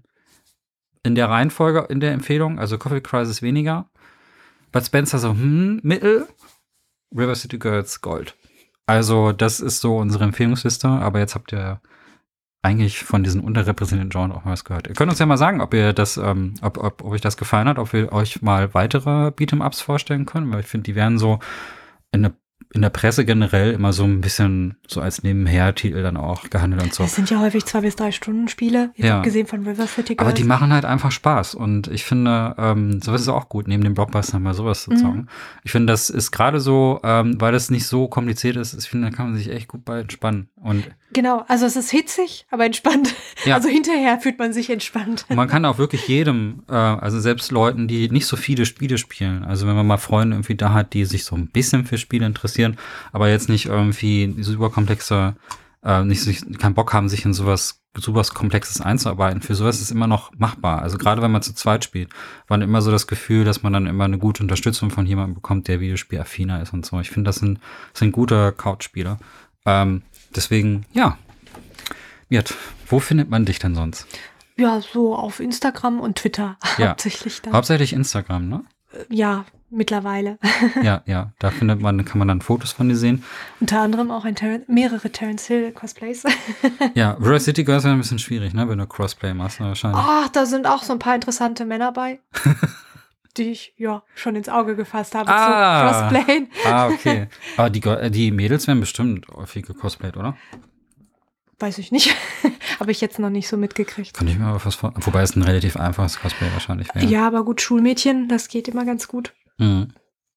Speaker 1: der Reihenfolge, in der Empfehlung, also Coffee Crisis weniger. Bud Spencer so, Mittel. River City Girls Gold. Also das ist so unsere Empfehlungsliste, aber jetzt habt ihr eigentlich von diesen unterrepräsentierten Genres auch mal was gehört. Ihr könnt uns ja mal sagen, ob ihr das, ob euch das gefallen hat, ob wir euch mal weitere Beat'em-Ups vorstellen können, weil ich finde, die wären so in eine in der Presse generell immer so ein bisschen so als Nebenher-Titel dann auch gehandelt und so.
Speaker 2: Das sind ja häufig 2 bis 3 Stunden Spiele, jetzt
Speaker 1: Ja.
Speaker 2: abgesehen von River City Girls.
Speaker 1: Aber die machen halt einfach Spaß und ich finde, sowas ist auch gut, neben dem Blockbuster mal sowas zu zocken. Ich finde, das ist gerade so, weil das nicht so kompliziert ist, ich finde, da kann man sich echt gut bei entspannen. Und
Speaker 2: Genau, also es ist hitzig, aber entspannt.
Speaker 1: Ja.
Speaker 2: Also hinterher fühlt man sich entspannt.
Speaker 1: man kann auch wirklich jedem, also selbst Leuten, die nicht so viele Spiele spielen, also wenn man mal Freunde irgendwie da hat, die sich so ein bisschen für Spiele interessieren, aber jetzt nicht irgendwie super komplexe, keinen Bock haben, sich in sowas Komplexes einzuarbeiten. Für sowas ist es immer noch machbar. Also gerade wenn man zu zweit spielt, war immer so das Gefühl, dass man dann immer eine gute Unterstützung von jemandem bekommt, der Videospielaffiner ist und so. Ich finde, das sind gute Couchspieler. Deswegen, ja. Mirt, wo findet man dich denn sonst?
Speaker 2: Ja, so auf Instagram und Twitter hauptsächlich dann.
Speaker 1: Hauptsächlich Instagram, ne?
Speaker 2: Ja, mittlerweile.
Speaker 1: Ja, da kann man dann Fotos von dir sehen.
Speaker 2: Unter anderem auch mehrere Terence Hill Cosplays.
Speaker 1: Ja, River City Girls wäre ein bisschen schwierig, ne, wenn du Crossplay machst, wahrscheinlich.
Speaker 2: Ach, da sind auch so ein paar interessante Männer bei, die ich ja schon ins Auge gefasst habe zu Crossplayen.
Speaker 1: Okay. Aber die Mädels werden bestimmt häufig gecosplayt, oder?
Speaker 2: Weiß ich nicht. Habe ich jetzt noch nicht so mitgekriegt.
Speaker 1: Kann ich mir aber was vorstellen. Wobei es ein relativ einfaches Cosplay wahrscheinlich wäre.
Speaker 2: Ja, aber gut, Schulmädchen, das geht immer ganz gut.
Speaker 1: Mhm.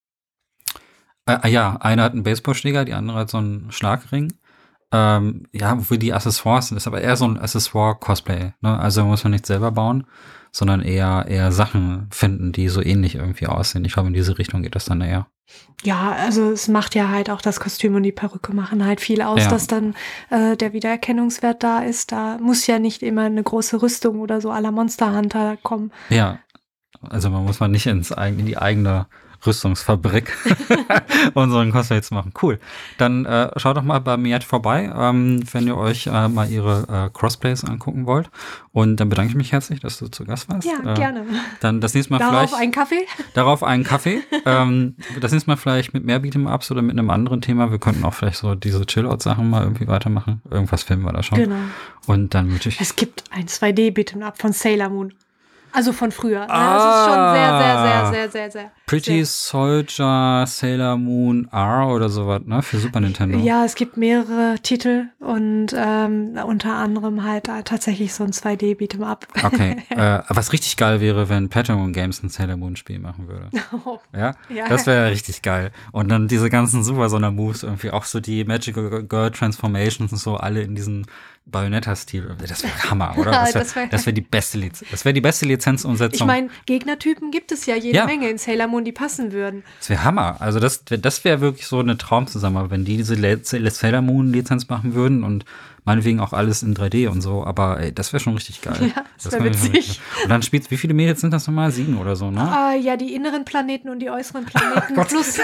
Speaker 1: Ja, eine hat einen Baseballschläger, die andere hat so einen Schlagring. Wofür die Accessoires sind, ist aber eher so ein Accessoire-Cosplay. Ne? Also muss man nicht selber bauen, sondern eher Sachen finden, die so ähnlich irgendwie aussehen. Ich glaube, in diese Richtung geht das dann eher.
Speaker 2: Ja, also es macht ja halt auch das Kostüm und die Perücke machen halt viel aus, dass dann der Wiedererkennungswert da ist. Da muss ja nicht immer eine große Rüstung oder so à la Monster Hunter kommen.
Speaker 1: Ja, also man muss nicht in die eigene Rüstungsfabrik unseren Cosplay zu machen. Cool. Dann schaut doch mal bei Miette vorbei, wenn ihr euch mal ihre Crossplays angucken wollt. Und dann bedanke ich mich herzlich, dass du zu Gast warst.
Speaker 2: Ja, gerne.
Speaker 1: Dann das nächste Mal
Speaker 2: Darauf einen Kaffee?
Speaker 1: Darauf einen Kaffee. Das nächste Mal vielleicht mit mehr Beat'em-Ups oder mit einem anderen Thema. Wir könnten auch vielleicht so diese Chill-Out-Sachen mal irgendwie weitermachen. Irgendwas filmen wir da schon.
Speaker 2: Genau.
Speaker 1: Und dann wünsche ich...
Speaker 2: Es gibt ein 2D-Beat'em-Up von Sailor Moon. Also von früher. Das ist schon sehr, sehr, sehr, sehr, sehr, sehr.
Speaker 1: Pretty Soldier, Sailor Moon R oder sowas, ne? Für Super Nintendo.
Speaker 2: Ja, es gibt mehrere Titel und unter anderem halt tatsächlich so ein 2D-Beat'em-Up.
Speaker 1: Okay. Was richtig geil wäre, wenn Pentagon Games ein Sailor Moon Spiel machen würde.
Speaker 2: Oh.
Speaker 1: Ja?
Speaker 2: Ja.
Speaker 1: Das wäre richtig geil. Und dann diese ganzen Super Sonder-Moves irgendwie, auch so die Magical Girl Transformations und so, alle in diesem Bayonetta-Stil. Das wäre Hammer, oder? Das wäre die beste Lizenzumsetzung.
Speaker 2: Ich meine, Gegnertypen gibt es ja jede Menge in Sailor Moon, die passen würden.
Speaker 1: Das wäre Hammer. Also das wäre wirklich so eine Traumzusammenarbeit, wenn die diese Sailor Moon-Lizenz machen würden und meinetwegen auch alles in 3D und so. Aber ey, das wäre schon richtig geil.
Speaker 2: Ja, das wäre witzig.
Speaker 1: Und dann wie viele Mädels sind das nochmal? 7 oder so, ne?
Speaker 2: Ja, die inneren Planeten und die äußeren Planeten plus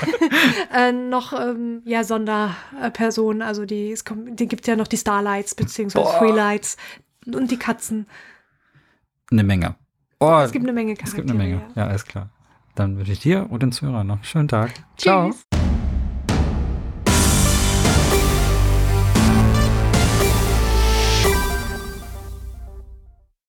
Speaker 2: noch Sonderpersonen. Also die gibt ja noch die Starlights beziehungsweise Freelights und die Katzen.
Speaker 1: Eine Menge.
Speaker 2: Es gibt eine Menge Charaktere.
Speaker 1: Ja, alles klar. Dann wünsche ich dir und den Zuhörern noch einen schönen Tag.
Speaker 2: Tschüss.
Speaker 1: Ciao.